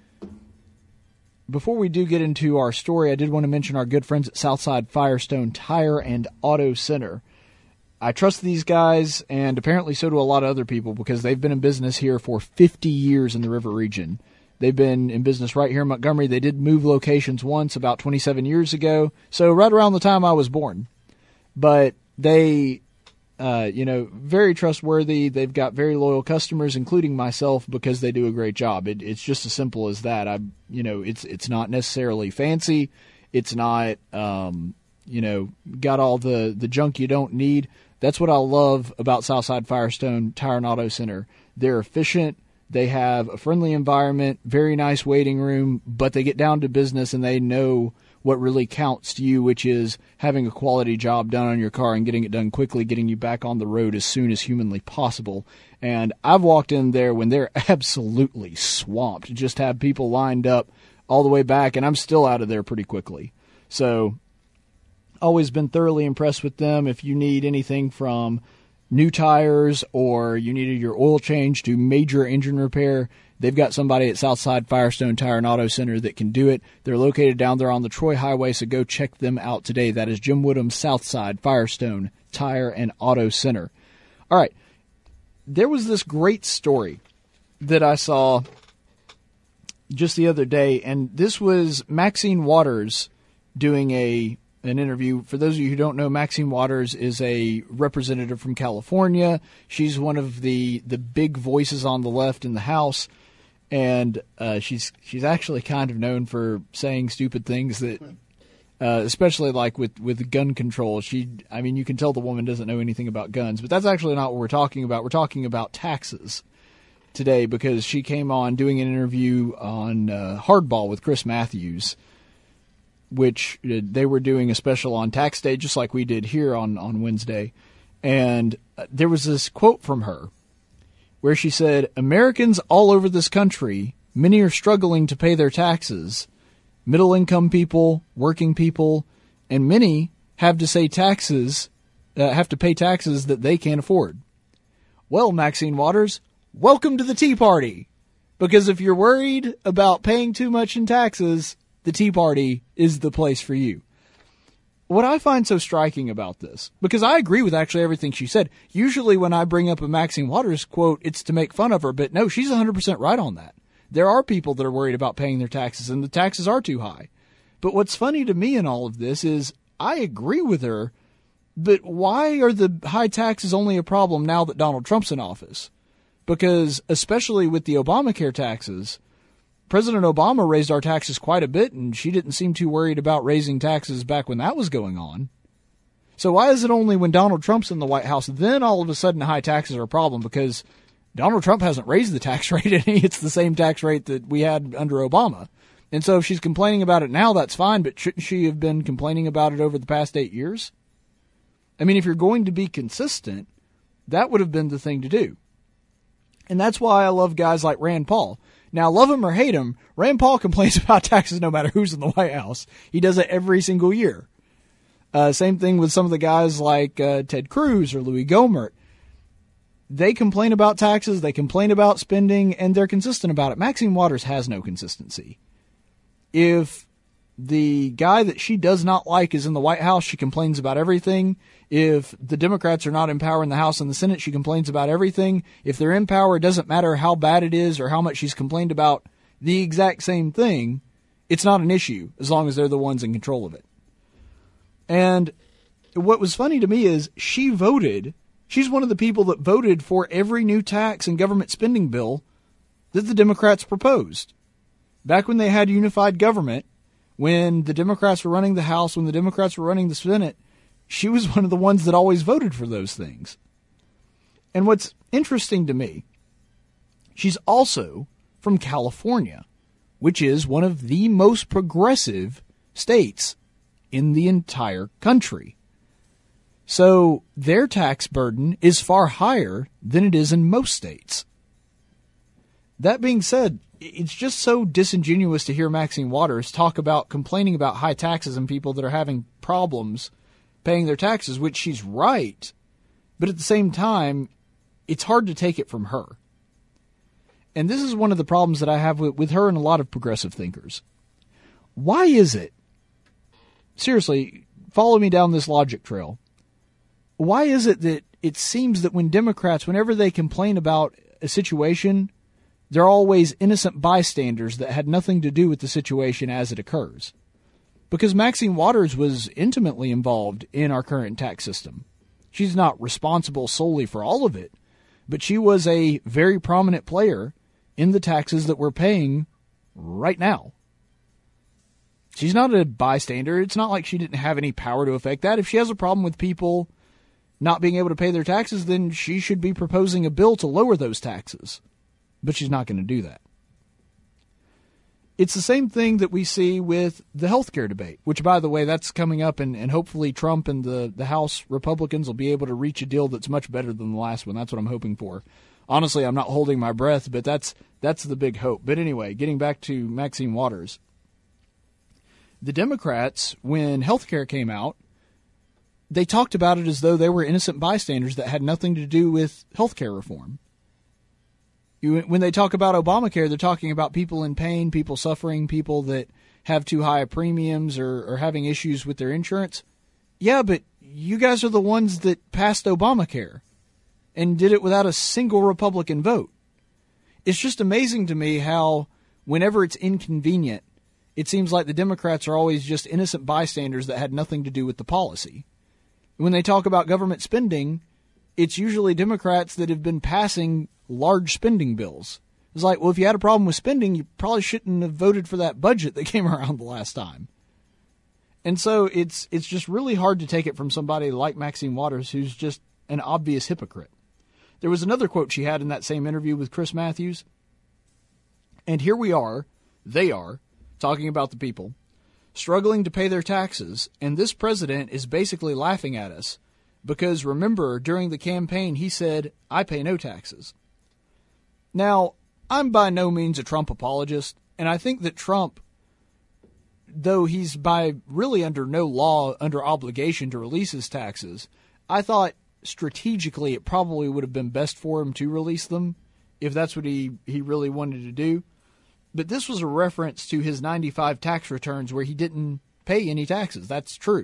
Before we do get into our story, I did want to mention our good friends at Southside Firestone Tire and Auto Center. I trust these guys, and apparently so do a lot of other people, because they've been in business here for fifty years in the River region. They've been in business right here in Montgomery. They did move locations once about twenty-seven years ago, so right around the time I was born. But they, uh, you know, very trustworthy. They've got very loyal customers, including myself, because they do a great job. It, it's just as simple as that. I, you know, it's it's not necessarily fancy. It's not, um, you know, got all the, the junk you don't need. That's what I love about Southside Firestone Tire and Auto Center. They're efficient. They have a friendly environment, very nice waiting room, but they get down to business and they know what really counts to you, which is having a quality job done on your car and getting it done quickly, getting you back on the road as soon as humanly possible. And I've walked in there when they're absolutely swamped, just have people lined up all the way back, and I'm still out of there pretty quickly. So always been thoroughly impressed with them. If you need anything from new tires or you needed your oil change to major engine repair, they've got somebody at Southside Firestone Tire and Auto Center that can do it. They're located down there on the Troy Highway, so go check them out today. That is Jim Woodham's Southside Firestone Tire and Auto Center. All right. There was this great story that I saw just the other day, and this was Maxine Waters doing a an interview. For those of you who don't know, Maxine Waters is a representative from California. She's one of the, the big voices on the left in the House, and uh, she's she's actually kind of known for saying stupid things that, uh, especially like with, with gun control. She, I mean, you can tell the woman doesn't know anything about guns, but that's actually not what we're talking about. We're talking about taxes today, because she came on doing an interview on uh, Hardball with Chris Matthews, which they were doing a special on tax day, just like we did here on, on Wednesday. And there was this quote from her where she said, "Americans all over this country, many are struggling to pay their taxes. Middle-income people, working people, and many have to say taxes, uh, have to pay taxes that they can't afford." Well, Maxine Waters, welcome to the Tea Party. Because if you're worried about paying too much in taxes, the Tea Party is the place for you. what I find so striking about this, because I agree with actually everything she said. Usually when I bring up a Maxine Waters quote, it's to make fun of her, but no, she's one hundred percent right on that. There are people that are worried about paying their taxes, and the taxes are too high. But what's funny to me in all of this is I agree with her, but why are the high taxes only a problem now that Donald Trump's in office? Because especially with the Obamacare taxes, President Obama raised our taxes quite a bit, and she didn't seem too worried about raising taxes back when that was going on. So why is it only when Donald Trump's in the White House, then all of a sudden high taxes are a problem? Because Donald Trump hasn't raised the tax rate any. It's the same tax rate that we had under Obama. And so if she's complaining about it now, that's fine, but shouldn't she have been complaining about it over the past eight years? I mean, if you're going to be consistent, that would have been the thing to do. And that's why I love guys like Rand Paul. Now, love him or hate him, Rand Paul complains about taxes no matter who's in the White House. He does it every single year. Uh, same thing with some of the guys like uh, Ted Cruz or Louis Gohmert. They complain about taxes, they complain about spending, and they're consistent about it. Maxine Waters has no consistency. If the guy that she does not like is in the White House, she complains about everything. If the Democrats are not in power in the House and the Senate, she complains about everything. If they're in power, it doesn't matter how bad it is or how much she's complained about the exact same thing. It's not an issue as long as they're the ones in control of it. And what was funny to me is she voted, she's one of the people that voted for every new tax and government spending bill that the Democrats proposed. Back when they had unified government, when the Democrats were running the House, when the Democrats were running the Senate, she was one of the ones that always voted for those things. And what's interesting to me, she's also from California, which is one of the most progressive states in the entire country. So their tax burden is far higher than it is in most states. That being said, it's just so disingenuous to hear Maxine Waters talk about complaining about high taxes and people that are having problems paying their taxes, which she's right. But at the same time, it's hard to take it from her. And this is one of the problems that I have with, with her and a lot of progressive thinkers. Why is it, seriously, follow me down this logic trail. Why is it that it seems that when Democrats, whenever they complain about a situation, they're always innocent bystanders that had nothing to do with the situation as it occurs? Because Maxine Waters was intimately involved in our current tax system. She's not responsible solely for all of it, but she was a very prominent player in the taxes that we're paying right now. She's not a bystander. It's not like she didn't have any power to affect that. If she has a problem with people not being able to pay their taxes, then she should be proposing a bill to lower those taxes. But she's not going to do that. It's the same thing that we see with the healthcare debate, which, by the way, that's coming up, and, and hopefully Trump and the, the House Republicans will be able to reach a deal that's much better than the last one. That's what I'm hoping for. Honestly, I'm not holding my breath, but that's that's the big hope. But anyway, getting back to Maxine Waters. The Democrats, when healthcare came out, they talked about it as though they were innocent bystanders that had nothing to do with healthcare reform. You, when they talk about Obamacare, they're talking about people in pain, people suffering, people that have too high premiums or, or having issues with their insurance. Yeah, but you guys are the ones that passed Obamacare and did it without a single Republican vote. It's just amazing to me how whenever it's inconvenient, it seems like the Democrats are always just innocent bystanders that had nothing to do with the policy. When they talk about government spending, it's usually Democrats that have been passing large spending bills. It's like, well, if you had a problem with spending, you probably shouldn't have voted for that budget that came around the last time. And so it's it's just really hard to take it from somebody like Maxine Waters, who's just an obvious hypocrite. There was another quote she had in that same interview with Chris Matthews. And here we are, they are, talking about the people, struggling to pay their taxes, and this president is basically laughing at us because, remember, during the campaign he said, I pay no taxes. Now, I'm by no means a Trump apologist, and I think that Trump, though he's by really under no law, under obligation to release his taxes, I thought strategically it probably would have been best for him to release them if that's what he, he really wanted to do. But this was a reference to his ninety-five tax returns where he didn't pay any taxes. That's true.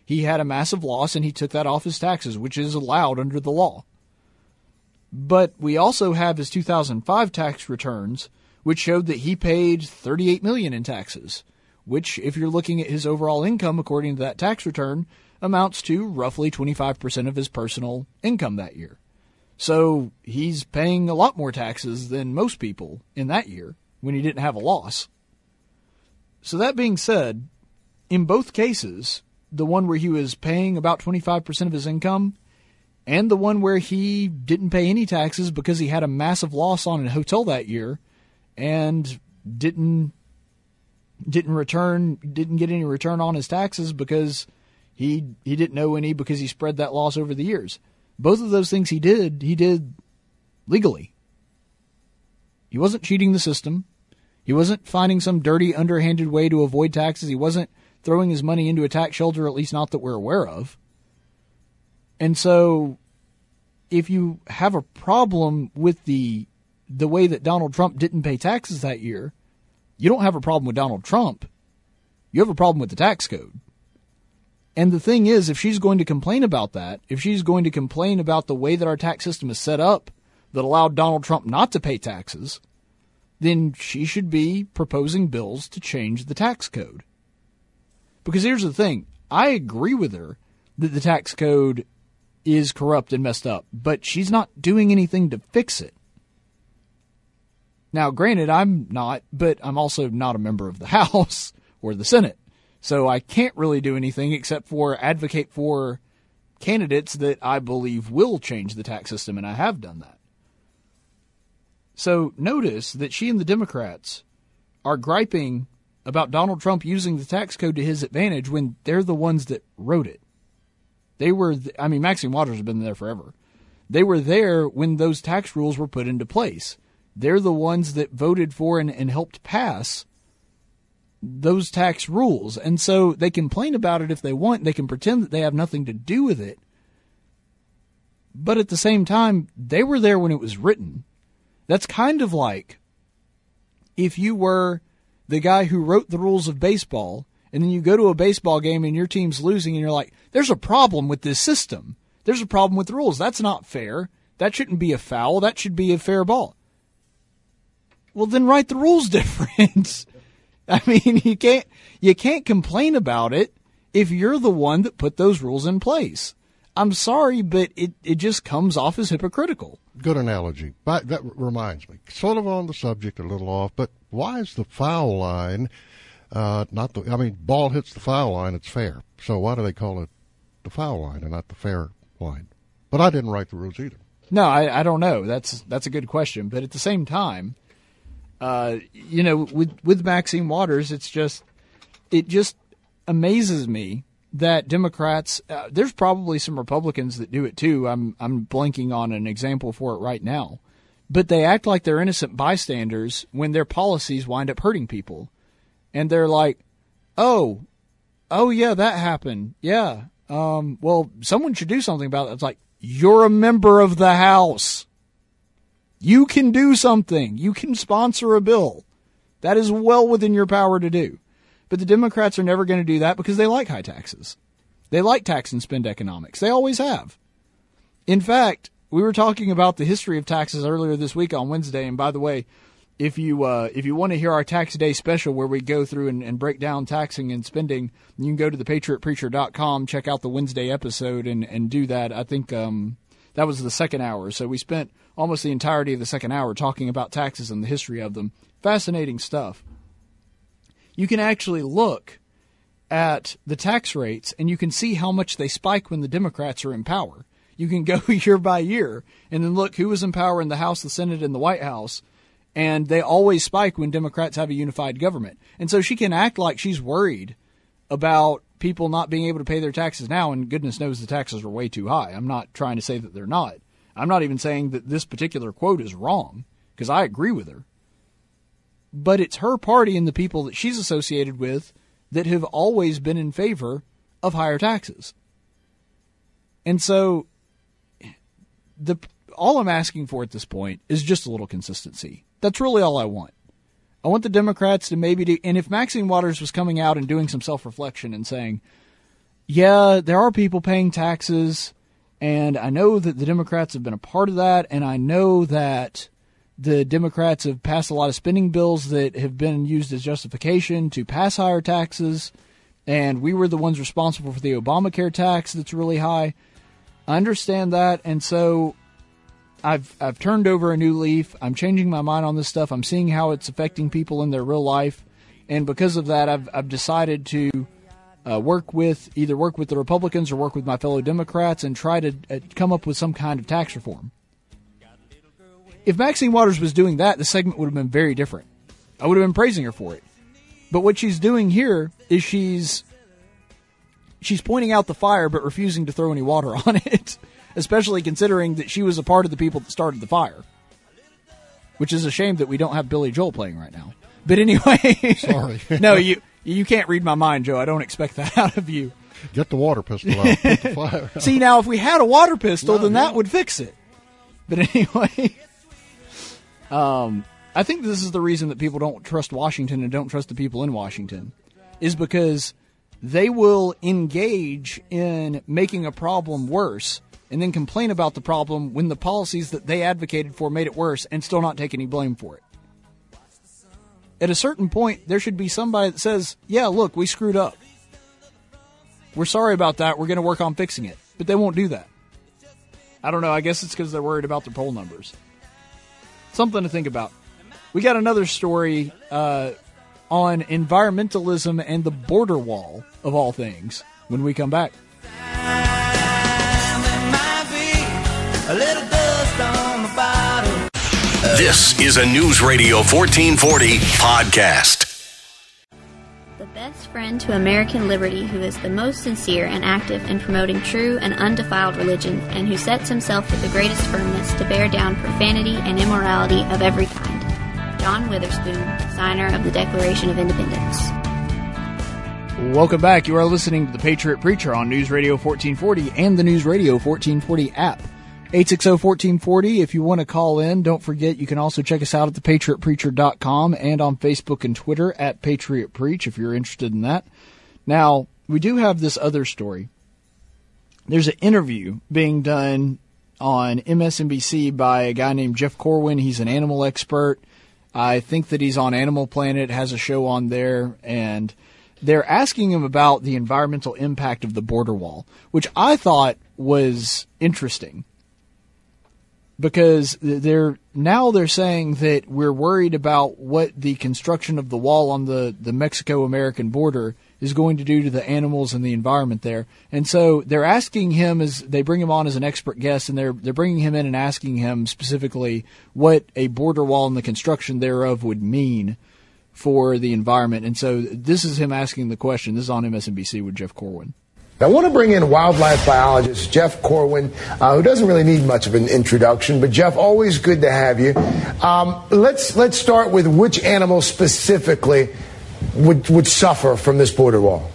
He had a massive loss, and he took that off his taxes, which is allowed under the law. But we also have his two thousand five tax returns, which showed that he paid thirty-eight million dollars in taxes, which, if you're looking at his overall income according to that tax return, amounts to roughly twenty-five percent of his personal income that year. So he's paying a lot more taxes than most people in that year when he didn't have a loss. So that being said, in both cases, the one where he was paying about twenty-five percent of his income and the one where he didn't pay any taxes because he had a massive loss on a hotel that year and didn't didn't return didn't get any return on his taxes because he he didn't owe any because he spread that loss over the years. Both of those things he did, he did legally. He wasn't cheating the system. He wasn't finding some dirty, underhanded way to avoid taxes. He wasn't throwing his money into a tax shelter, at least not that we're aware of. And so if you have a problem with the the way that Donald Trump didn't pay taxes that year, you don't have a problem with Donald Trump. You have a problem with the tax code. And the thing is, if she's going to complain about that, if she's going to complain about the way that our tax system is set up that allowed Donald Trump not to pay taxes, then she should be proposing bills to change the tax code. Because here's the thing. I agree with her that the tax code is corrupt and messed up, but she's not doing anything to fix it. Now, granted, I'm not, but I'm also not a member of the House or the Senate. So I can't really do anything except for advocate for candidates that I believe will change the tax system, and I have done that. So notice that she and the Democrats are griping about Donald Trump using the tax code to his advantage when they're the ones that wrote it. They were, I mean, Maxine Waters has been there forever. They were there when those tax rules were put into place. They're the ones that voted for and, and helped pass those tax rules. And so they complain about it if they want. They can pretend that they have nothing to do with it. But at the same time, they were there when it was written. That's kind of like if you were the guy who wrote the rules of baseball, and then you go to a baseball game and your team's losing, and you're like, there's a problem with this system. There's a problem with the rules. That's not fair. That shouldn't be a foul. That should be a fair ball. Well, then write the rules different. I mean, you can't you can't complain about it if you're the one that put those rules in place. I'm sorry, but it, it just comes off as hypocritical.
Good analogy. But that reminds me, sort of on the subject, a little off, but why is the foul line uh, not the, I mean, ball hits the foul line, it's fair. So why do they call it the foul line and not the fair line? But I didn't write the rules either.
No, I, I don't know. That's that's a good question. But at the same time, uh, you know, with, with Maxine Waters, it's just, it just amazes me that Democrats, uh, there's probably some Republicans that do it too. I'm I'm blanking on an example for it right now. But they act like they're innocent bystanders when their policies wind up hurting people. And they're like, oh, oh yeah, that happened. Yeah. Um, well, someone should do something about it. It's like, you're a member of the House. You can do something. You can sponsor a bill. That is well within your power to do. But the Democrats are never going to do that because they like high taxes. They like tax and spend economics. They always have. In fact, we were talking about the history of taxes earlier this week on Wednesday. And by the way, if you uh, if you want to hear our Tax Day special where we go through and, and break down taxing and spending, you can go to the patriot preacher dot com, check out the Wednesday episode, and, and do that. I think um, that was the second hour. So we spent almost the entirety of the second hour talking about taxes and the history of them. Fascinating stuff. You can actually look at the tax rates, and you can see how much they spike when the Democrats are in power. You can go year by year and then look who was in power in the House, the Senate, and the White House, and they always spike when Democrats have a unified government. And so she can act like she's worried about people not being able to pay their taxes now, and goodness knows the taxes are way too high. I'm not trying to say that they're not. I'm not even saying that this particular quote is wrong, because I agree with her. But it's her party and the people that she's associated with that have always been in favor of higher taxes. And so the all I'm asking for at this point is just a little consistency. That's really all I want. I want the Democrats to maybe do, and if Maxine Waters was coming out and doing some self-reflection and saying, yeah, there are people paying taxes, and I know that the Democrats have been a part of that, and I know that the Democrats have passed a lot of spending bills that have been used as justification to pass higher taxes, and we were the ones responsible for the Obamacare tax that's really high. I understand that, and so I've I've turned over a new leaf. I'm changing my mind on this stuff. I'm seeing how it's affecting people in their real life, and because of that, I've I've decided to uh, work with either work with the Republicans or work with my fellow Democrats and try to uh, come up with some kind of tax reform. If Maxine Waters was doing that, the segment would have been very different. I would have been praising her for it. But what she's doing here is she's she's pointing out the fire but refusing to throw any water on it, especially considering that she was a part of the people that started the fire, which is a shame that we don't have Billy Joel playing right now. But anyway,
sorry.
No, you you can't read my mind, Joe. I don't expect that out of you.
Get the water pistol out. Put the fire out.
See, now, if we had a water pistol,
no,
then
no.
that would fix it. But anyway, um, I think this is the reason that people don't trust Washington and don't trust the people in Washington, is because they will engage in making a problem worse and then complain about the problem when the policies that they advocated for made it worse and still not take any blame for it. At a certain point, there should be somebody that says, yeah, look, we screwed up. We're sorry about that. We're going to work on fixing it. But they won't do that. I don't know. I guess it's because they're worried about their poll numbers. Something to think about. We got another story uh, on environmentalism and the border wall, of all things, when we come back.
This is a News Radio fourteen forty podcast.
The best friend to American liberty, who is the most sincere and active in promoting true and undefiled religion, and who sets himself with the greatest firmness to bear down profanity and immorality of every kind. John Witherspoon, signer of the Declaration of Independence.
Welcome back. You are listening to The Patriot Preacher on News Radio fourteen forty and the News Radio fourteen forty app. eight six zero, one four four zero if you want to call in. Don't forget, you can also check us out at the patriot preacher dot com and on Facebook and Twitter at Patriot Preach if you're interested in that. Now, we do have this other story. There's an interview being done on M S N B C by a guy named Jeff Corwin. He's an animal expert. I think that he's on Animal Planet, has a show on there, and they're asking him about the environmental impact of the border wall, which I thought was interesting. Because they're now they're saying that we're worried about what the construction of the wall on the, the Mexico-American border is going to do to the animals and the environment there. And so they're asking him, as they bring him on as an expert guest, and they're they're bringing him in and asking him specifically what a border wall and the construction thereof would mean for the environment. And so this is him asking the question. This is on M S N B C with Jeff Corwin.
I want to bring in wildlife biologist Jeff Corwin, uh, who doesn't really need much of an introduction, but Jeff, always good to have you. Um, let's let's start with which animals specifically would would suffer from this border wall.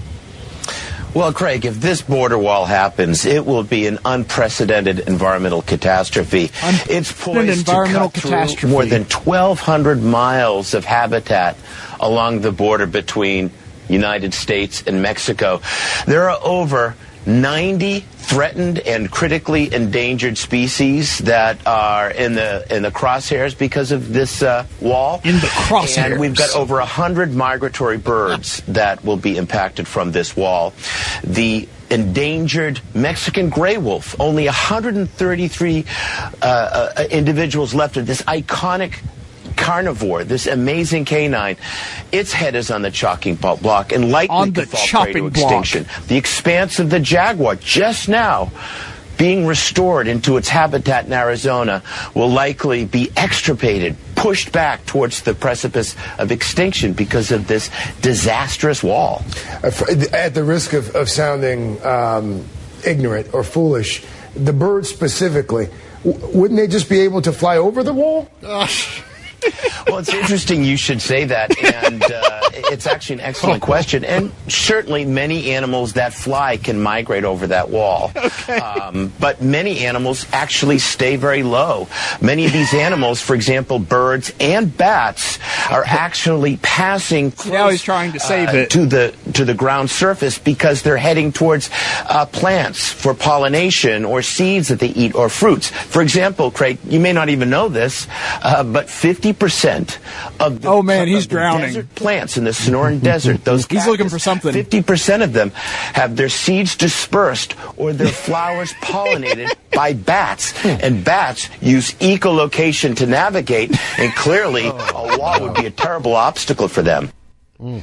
Well, Craig, if this border wall happens, it will be an unprecedented environmental catastrophe. It's poised to cut through more than twelve hundred miles of habitat along the border between United States and Mexico. There are over ninety threatened and critically endangered species that are in the in the crosshairs because of this uh, wall.
In the crosshairs.
And we've got over one hundred migratory birds that will be impacted from this wall. The endangered Mexican gray wolf, only one hundred thirty-three uh, uh, individuals left of this iconic carnivore, this amazing canine. Its head is on the chopping block and likely
on the
could fall prey to extinction.
Block.
The expanse of the jaguar, just now being restored into its habitat in Arizona, will likely be extirpated, pushed back towards the precipice of extinction because of this disastrous wall.
At the risk of, of sounding um, ignorant or foolish, the birds specifically, w- wouldn't they just be able to fly over the wall?
Well, it's interesting you should say that, and uh, it's actually an excellent question. And certainly many animals that fly can migrate over that wall.
Okay.
Um, but many animals actually stay very low. Many of these animals, for example, birds and bats, are actually passing close,
now he's trying to save
uh,
it.
to the to the ground surface because they're heading towards uh, plants for pollination or seeds that they eat or fruits. For example, Craig, you may not even know this, uh, but fifty percent of the,
oh man, he's
of the
drowning.
desert plants in the Sonoran Desert, those
he's looking for something.
fifty percent of them have their seeds dispersed or their flowers pollinated by bats. And bats use echolocation to navigate, and clearly a wall would be a terrible obstacle for them.
Mm.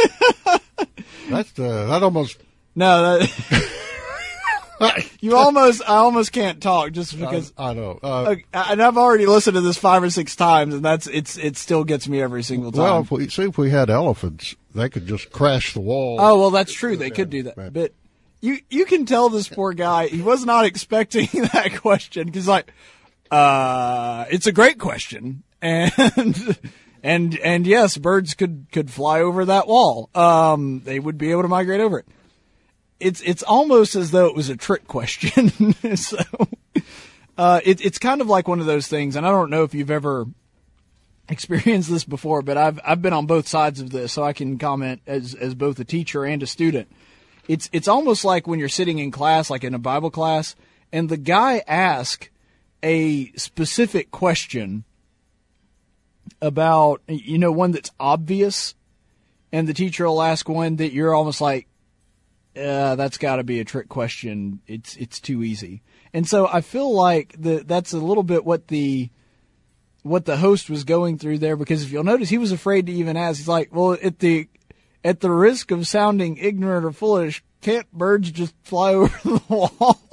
That's uh, that almost
no. That, you almost, I almost can't talk just because
I, I know, uh,
and I've already listened to this five or six times, and that's it's it still gets me every single time.
Well, if we see if we had elephants, they could just crash the wall.
Oh well, that's true. They could do that, but you you can tell this poor guy he was not expecting that question because like, uh, it's a great question, and and and yes, birds could could fly over that wall. Um, they would be able to migrate over it. It's it's almost as though it was a trick question. so uh, it, it's kind of like one of those things, and I don't know if you've ever experienced this before, but I've I've been on both sides of this, so I can comment as as both a teacher and a student. It's it's almost like when you're sitting in class, like in a Bible class, and the guy asks a specific question about, you know, one that's obvious, and the teacher will ask one that you're almost like, Uh, that's got to be a trick question. It's it's too easy, and so I feel like the that's a little bit what the what the host was going through there. Because if you'll notice, he was afraid to even ask. He's like, "Well, at the at the risk of sounding ignorant or foolish, can't birds just fly over the wall?"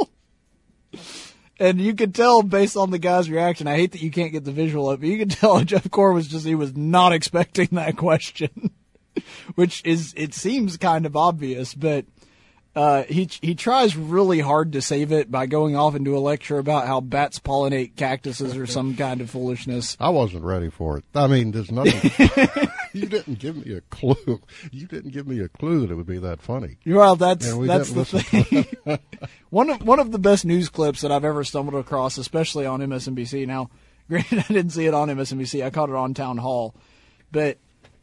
And you could tell based on the guy's reaction. I hate that you can't get the visual up, but you could tell Jeff Core was just he was not expecting that question, which is it seems kind of obvious, but. Uh, he he tries really hard to save it by going off into a lecture about how bats pollinate cactuses or some kind of foolishness.
I wasn't ready for it. I mean, there's nothing. You didn't give me a clue. You didn't give me a clue that it would be that funny.
Well, that's
we
that's the thing. one of one of the best news clips that I've ever stumbled across, especially on M S N B C. Now, granted, I didn't see it on M S N B C. I caught it on Town Hall, but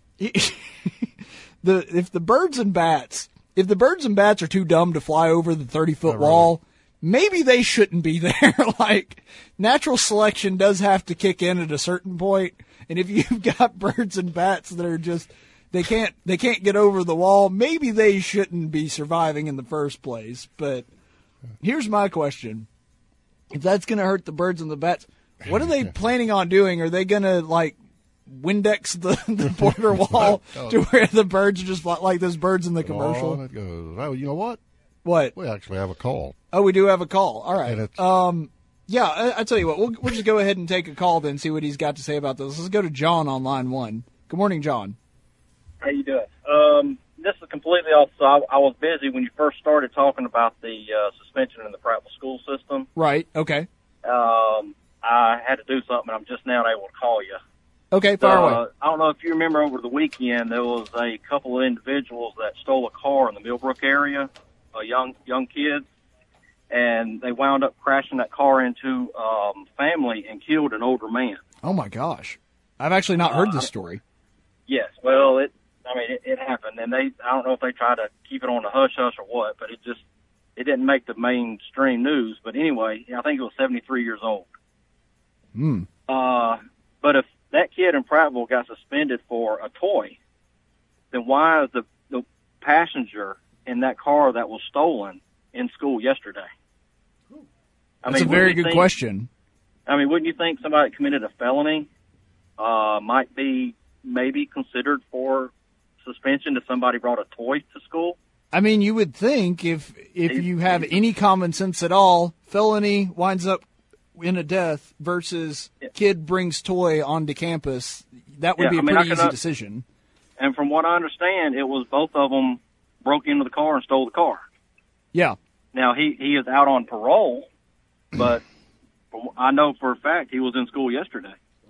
the if the birds and bats. If the birds and bats are too dumb to fly over the thirty-foot wall, maybe they shouldn't be there. Like, natural selection does have to kick in at a certain point, and if you've got birds and bats that are just they can't they can't get over the wall, maybe they shouldn't be surviving in the first place. But here's my question: if that's going to hurt the birds and the bats, what are they planning on doing? Are they going to like Windex the, the border wall to where the birds are just like those birds in the commercial?
On it goes. Oh, you know what?
What?
We actually have a call.
Oh, we do have a call. All right. Um, yeah, I, I tell you what, we'll, we'll just go ahead and take a call then, see what he's got to say about this. Let's go to John on line one. Good morning, John.
How you doing? Um, this is completely off. So I, I was busy when you first started talking about the uh, suspension in the Prattville school system.
Right. Okay.
Um, I had to do something. I'm just now able to call you.
Okay, far
uh,
away.
I don't know if you remember over the weekend there was a couple of individuals that stole a car in the Millbrook area, a young young kids, and they wound up crashing that car into a um, family and killed an older man.
Oh my gosh, I've actually not heard this story.
Yes, well, it. I mean, it, it happened, and they. I don't know if they tried to keep it on the hush hush or what, but it just it didn't make the mainstream news. But anyway, I think it was seventy-three years old.
Hmm.
Uh, but if that kid in Prattville got suspended for a toy, then why is the, the passenger in that car that was stolen in school yesterday? I
That's
mean,
a very good
think,
question.
I mean, wouldn't you think somebody that committed a felony uh, might be maybe considered for suspension if somebody brought a toy to school?
I mean, you would think if if you have any common sense at all, felony winds up in a death versus kid brings toy onto campus, that would
yeah,
be a
I mean,
pretty
I
easy
could,
decision.
And from what I understand, it was both of them broke into the car and stole the car.
Yeah.
Now, he, he is out on parole, but from, I know for a fact he was in school yesterday.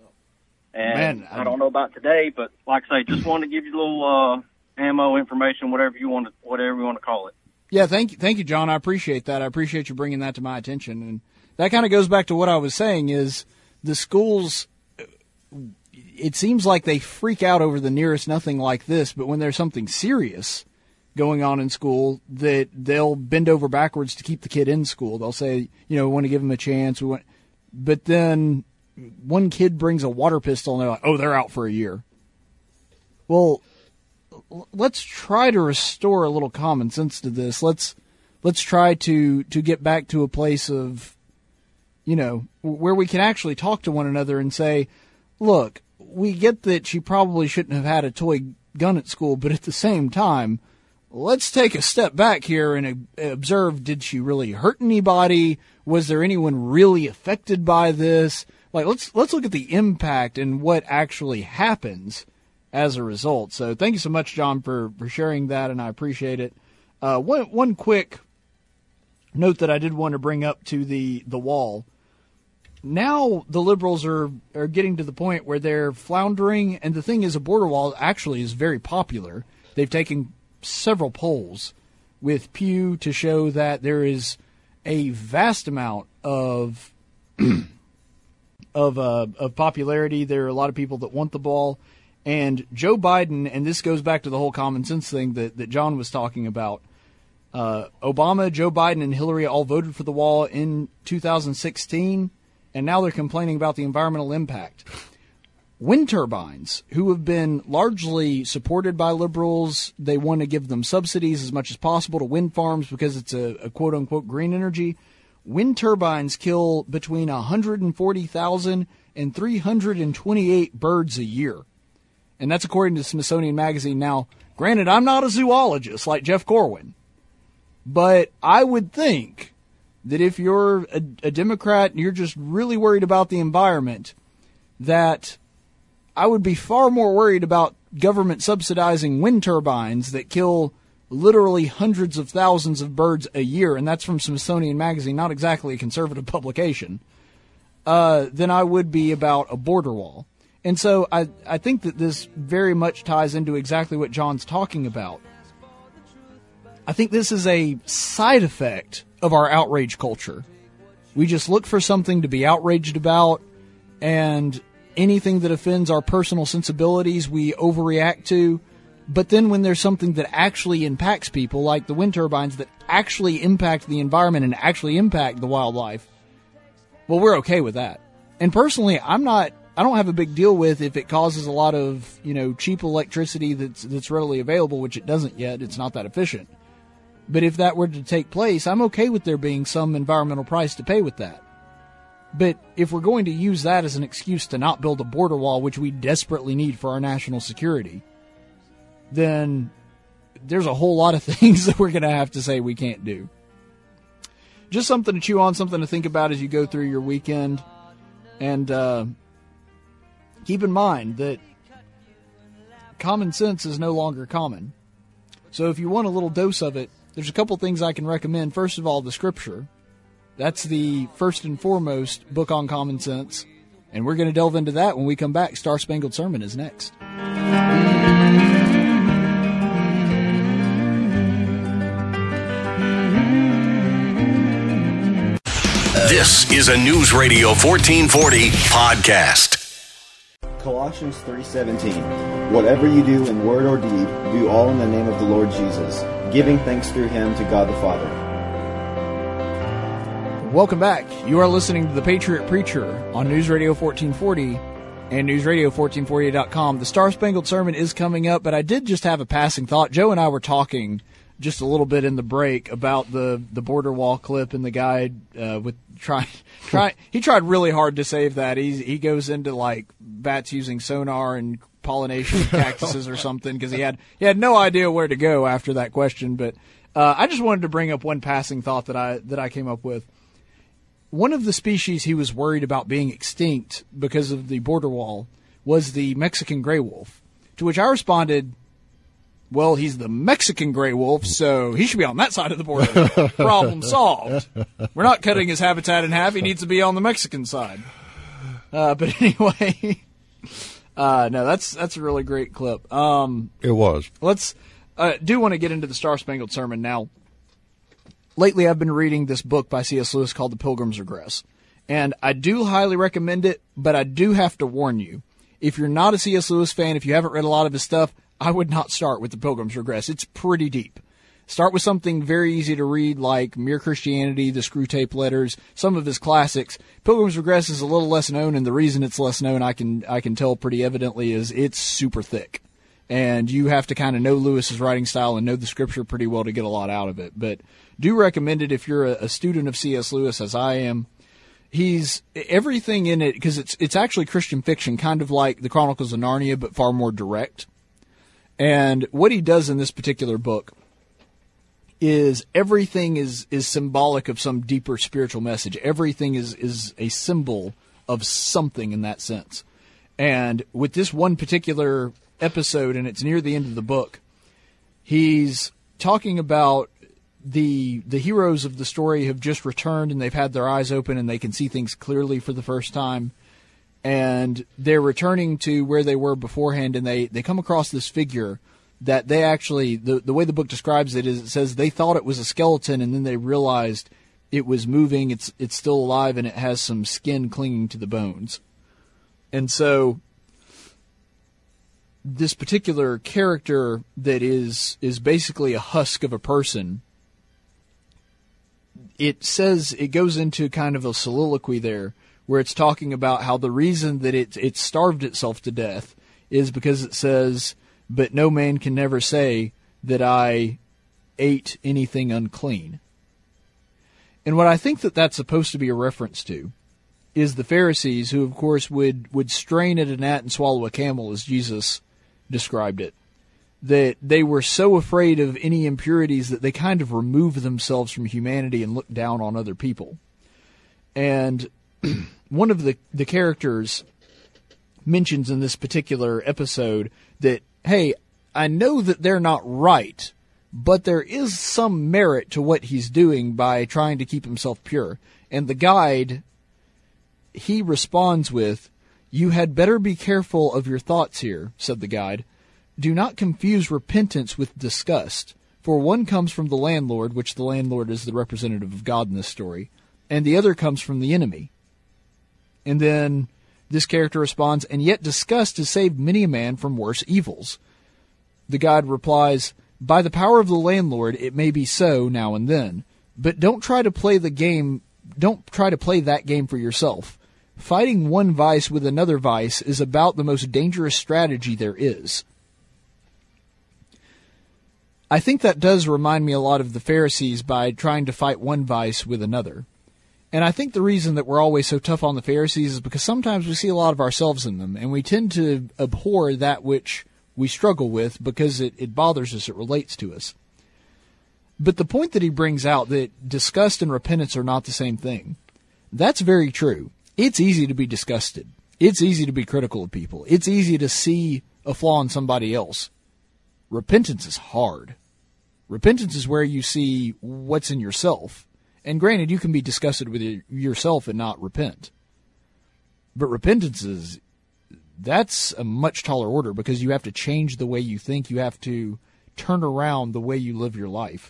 And
Man,
I don't know about today, but like I say, just wanted to give you a little uh, ammo information, whatever you want to, whatever you want to call it.
Yeah, thank you, thank you, John. I appreciate that. I appreciate you bringing that to my attention. And that kind of goes back to what I was saying is the schools, it seems like they freak out over the nearest nothing like this, but when there's something serious, going on in school that they'll bend over backwards to keep the kid in school. They'll say, you know, we want to give him a chance. We want, but then one kid brings a water pistol and they're like, oh, they're out for a year. Well, let's try to restore a little common sense to this. Let's let's try to, to get back to a place of, you know, where we can actually talk to one another and say, look, we get that she probably shouldn't have had a toy gun at school, but at the same time, let's take a step back here and observe, did she really hurt anybody? Was there anyone really affected by this? Like, let's let's look at the impact and what actually happens as a result. So thank you so much, John, for, for sharing that, and I appreciate it. Uh, one one quick note that I did want to bring up to the, the wall. Now the liberals are, are getting to the point where they're floundering, and the thing is, a border wall actually is very popular. They've taken several polls with Pew to show that there is a vast amount of of uh, of popularity. There are a lot of people that want the ball. And Joe Biden, and this goes back to the whole common sense thing that, that John was talking about, uh, Obama, Joe Biden, and Hillary all voted for the wall in two thousand sixteen, and now they're complaining about the environmental impact. Wind turbines, who have been largely supported by liberals, they want to give them subsidies as much as possible to wind farms because it's a, a quote-unquote green energy. Wind turbines kill between one hundred forty thousand and three hundred twenty-eight birds a year. And that's according to Smithsonian Magazine. Now, granted, I'm not a zoologist like Jeff Corwin, but I would think that if you're a, a Democrat and you're just really worried about the environment, that I would be far more worried about government subsidizing wind turbines that kill literally hundreds of thousands of birds a year, and that's from Smithsonian Magazine, not exactly a conservative publication, uh, than I would be about a border wall. And so I, I think that this very much ties into exactly what John's talking about. I think this is a side effect of our outrage culture. We just look for something to be outraged about, and anything that offends our personal sensibilities we overreact to. But then when there's something that actually impacts people, like the wind turbines that actually impact the environment and actually impact the wildlife, well, we're okay with that. And personally, I'm not, I don't have a big deal with if it causes a lot of, you know, cheap electricity that's, that's readily available, which it doesn't yet. It's not that efficient. But if that were to take place, I'm okay with there being some environmental price to pay with that. But if we're going to use that as an excuse to not build a border wall, which we desperately need for our national security, then there's a whole lot of things that we're going to have to say we can't do. Just something to chew on, something to think about as you go through your weekend. And uh, keep in mind that common sense is no longer common. So if you want a little dose of it, there's a couple things I can recommend. First of all, the Scripture. That's the first and foremost book on common sense. And we're going to delve into that when we come back. Star Spangled Sermon is next.
This is a News Radio fourteen forty podcast.
Colossians three seventeen. Whatever you do in word or deed, do all in the name of the Lord Jesus, giving thanks through him to God the Father.
Welcome back. You are listening to The Patriot Preacher on News Radio fourteen forty and News Radio fourteen forty dot com. The Star Spangled Sermon is coming up, but I did just have a passing thought. Joe and I were talking just a little bit in the break about the, the border wall clip and the guy uh, with try try he tried really hard to save that. He he goes into like bats using sonar and pollination of cactuses or something because he had he had no idea where to go after that question. But uh, I just wanted to bring up one passing thought that I that I came up with. One of the species he was worried about being extinct because of the border wall was the Mexican gray wolf, to which I responded, well, he's the Mexican gray wolf, so he should be on that side of the border. Problem solved. We're not cutting his habitat in half. He needs to be on the Mexican side. Uh, but anyway, uh, no, that's that's a really great clip. Um,
it was.
Let's uh, do want to get into the Star Spangled Sermon now. Lately, I've been reading this book by C S Lewis called The Pilgrim's Regress. And I do highly recommend it, but I do have to warn you. If you're not a C S Lewis fan, if you haven't read a lot of his stuff, I would not start with The Pilgrim's Regress. It's pretty deep. Start with something very easy to read like Mere Christianity, the Screwtape Letters, some of his classics. Pilgrim's Progress is a little less known, and the reason it's less known, I can I can tell pretty evidently, is it's super thick. And you have to kind of know Lewis's writing style and know the scripture pretty well to get a lot out of it. But do recommend it if you're a, a student of C S. Lewis, as I am. He's everything in it, because it's it's actually Christian fiction, kind of like the Chronicles of Narnia, but far more direct. And what he does in this particular book is everything is, is symbolic of some deeper spiritual message. Everything is, is a symbol of something in that sense. And with this one particular episode, and it's near the end of the book, he's talking about the the heroes of the story have just returned, and they've had their eyes open, and they can see things clearly for the first time. And they're returning to where they were beforehand, and they, they come across this figure that they actually, the, the way the book describes it is it says they thought it was a skeleton, and then they realized it was moving, it's it's still alive, and it has some skin clinging to the bones. And so this particular character that is is basically a husk of a person, it says, it goes into kind of a soliloquy there, where it's talking about how the reason that it it starved itself to death is because it says, but no man can never say that I ate anything unclean. And what I think that that's supposed to be a reference to is the Pharisees, who, of course, would, would strain at a gnat and swallow a camel, as Jesus described it. That they were so afraid of any impurities that they kind of removed themselves from humanity and looked down on other people. And one of the, the characters mentions in this particular episode that, hey, I know that they're not right, but there is some merit to what he's doing by trying to keep himself pure. And the guide, he responds with, "You had better be careful of your thoughts here," said the guide. "Do not confuse repentance with disgust, for one comes from the landlord," which the landlord is the representative of God in this story, "and the other comes from the enemy." And then this character responds, "And yet disgust has saved many a man from worse evils." The guide replies, "By the power of the landlord, it may be so now and then, but don't try to play the game, don't try to play that game for yourself. Fighting one vice with another vice is about the most dangerous strategy there is." I think that does remind me a lot of the Pharisees by trying to fight one vice with another. And I think the reason that we're always so tough on the Pharisees is because sometimes we see a lot of ourselves in them, and we tend to abhor that which we struggle with because it, it bothers us, it relates to us. But the point that he brings out, that disgust and repentance are not the same thing, that's very true. It's easy to be disgusted. It's easy to be critical of people. It's easy to see a flaw in somebody else. Repentance is hard. Repentance is where you see what's in yourself. And granted, you can be disgusted with yourself and not repent. But repentance is, that's a much taller order, because you have to change the way you think. You have to turn around the way you live your life.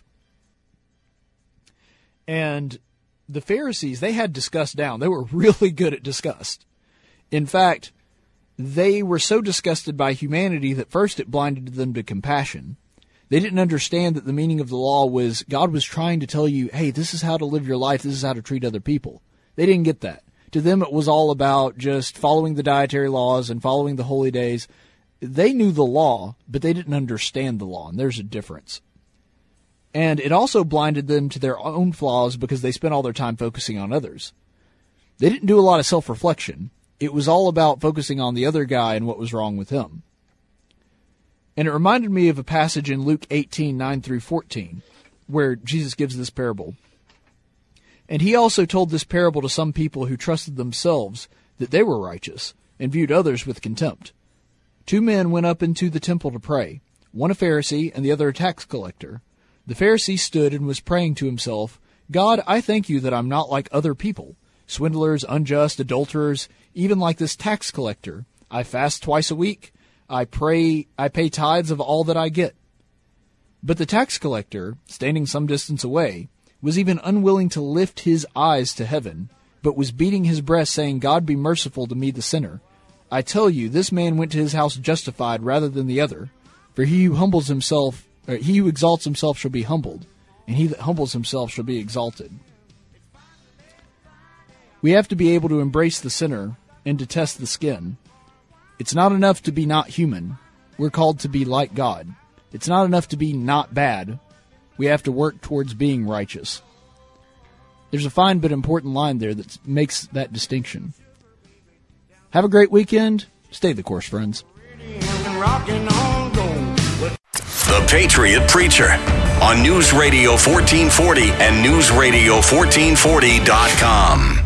And the Pharisees, they had disgust down. They were really good at disgust. In fact, they were so disgusted by humanity that first it blinded them to compassion. They didn't understand that the meaning of the law was God was trying to tell you, hey, this is how to live your life. This is how to treat other people. They didn't get that. To them, it was all about just following the dietary laws and following the holy days. They knew the law, but they didn't understand the law, and there's a difference. And it also blinded them to their own flaws because they spent all their time focusing on others. They didn't do a lot of self-reflection. It was all about focusing on the other guy and what was wrong with him. And it reminded me of a passage in Luke eighteen, nine through fourteen, where Jesus gives this parable. "And he also told this parable to some people who trusted themselves that they were righteous and viewed others with contempt. Two men went up into the temple to pray, one a Pharisee and the other a tax collector. The Pharisee stood and was praying to himself, 'God, I thank you that I'm not like other people, swindlers, unjust, adulterers, even like this tax collector. I fast twice a week. I pray, I pay tithes of all that I get.' But the tax collector, standing some distance away, was even unwilling to lift his eyes to heaven, but was beating his breast, saying, 'God be merciful to me, the sinner.' I tell you, this man went to his house justified rather than the other. For he who humbles himself Or he who exalts himself shall be humbled, and he that humbles himself shall be exalted. We have to be able to embrace the sinner and detest the skin. It's not enough to be not human. We're called to be like God. It's not enough to be not bad. We have to work towards being righteous. There's a fine but important line there that makes that distinction. Have a great weekend. Stay the course, friends.
The Patriot Preacher on News Radio fourteen forty and News Radio fourteen forty dot com.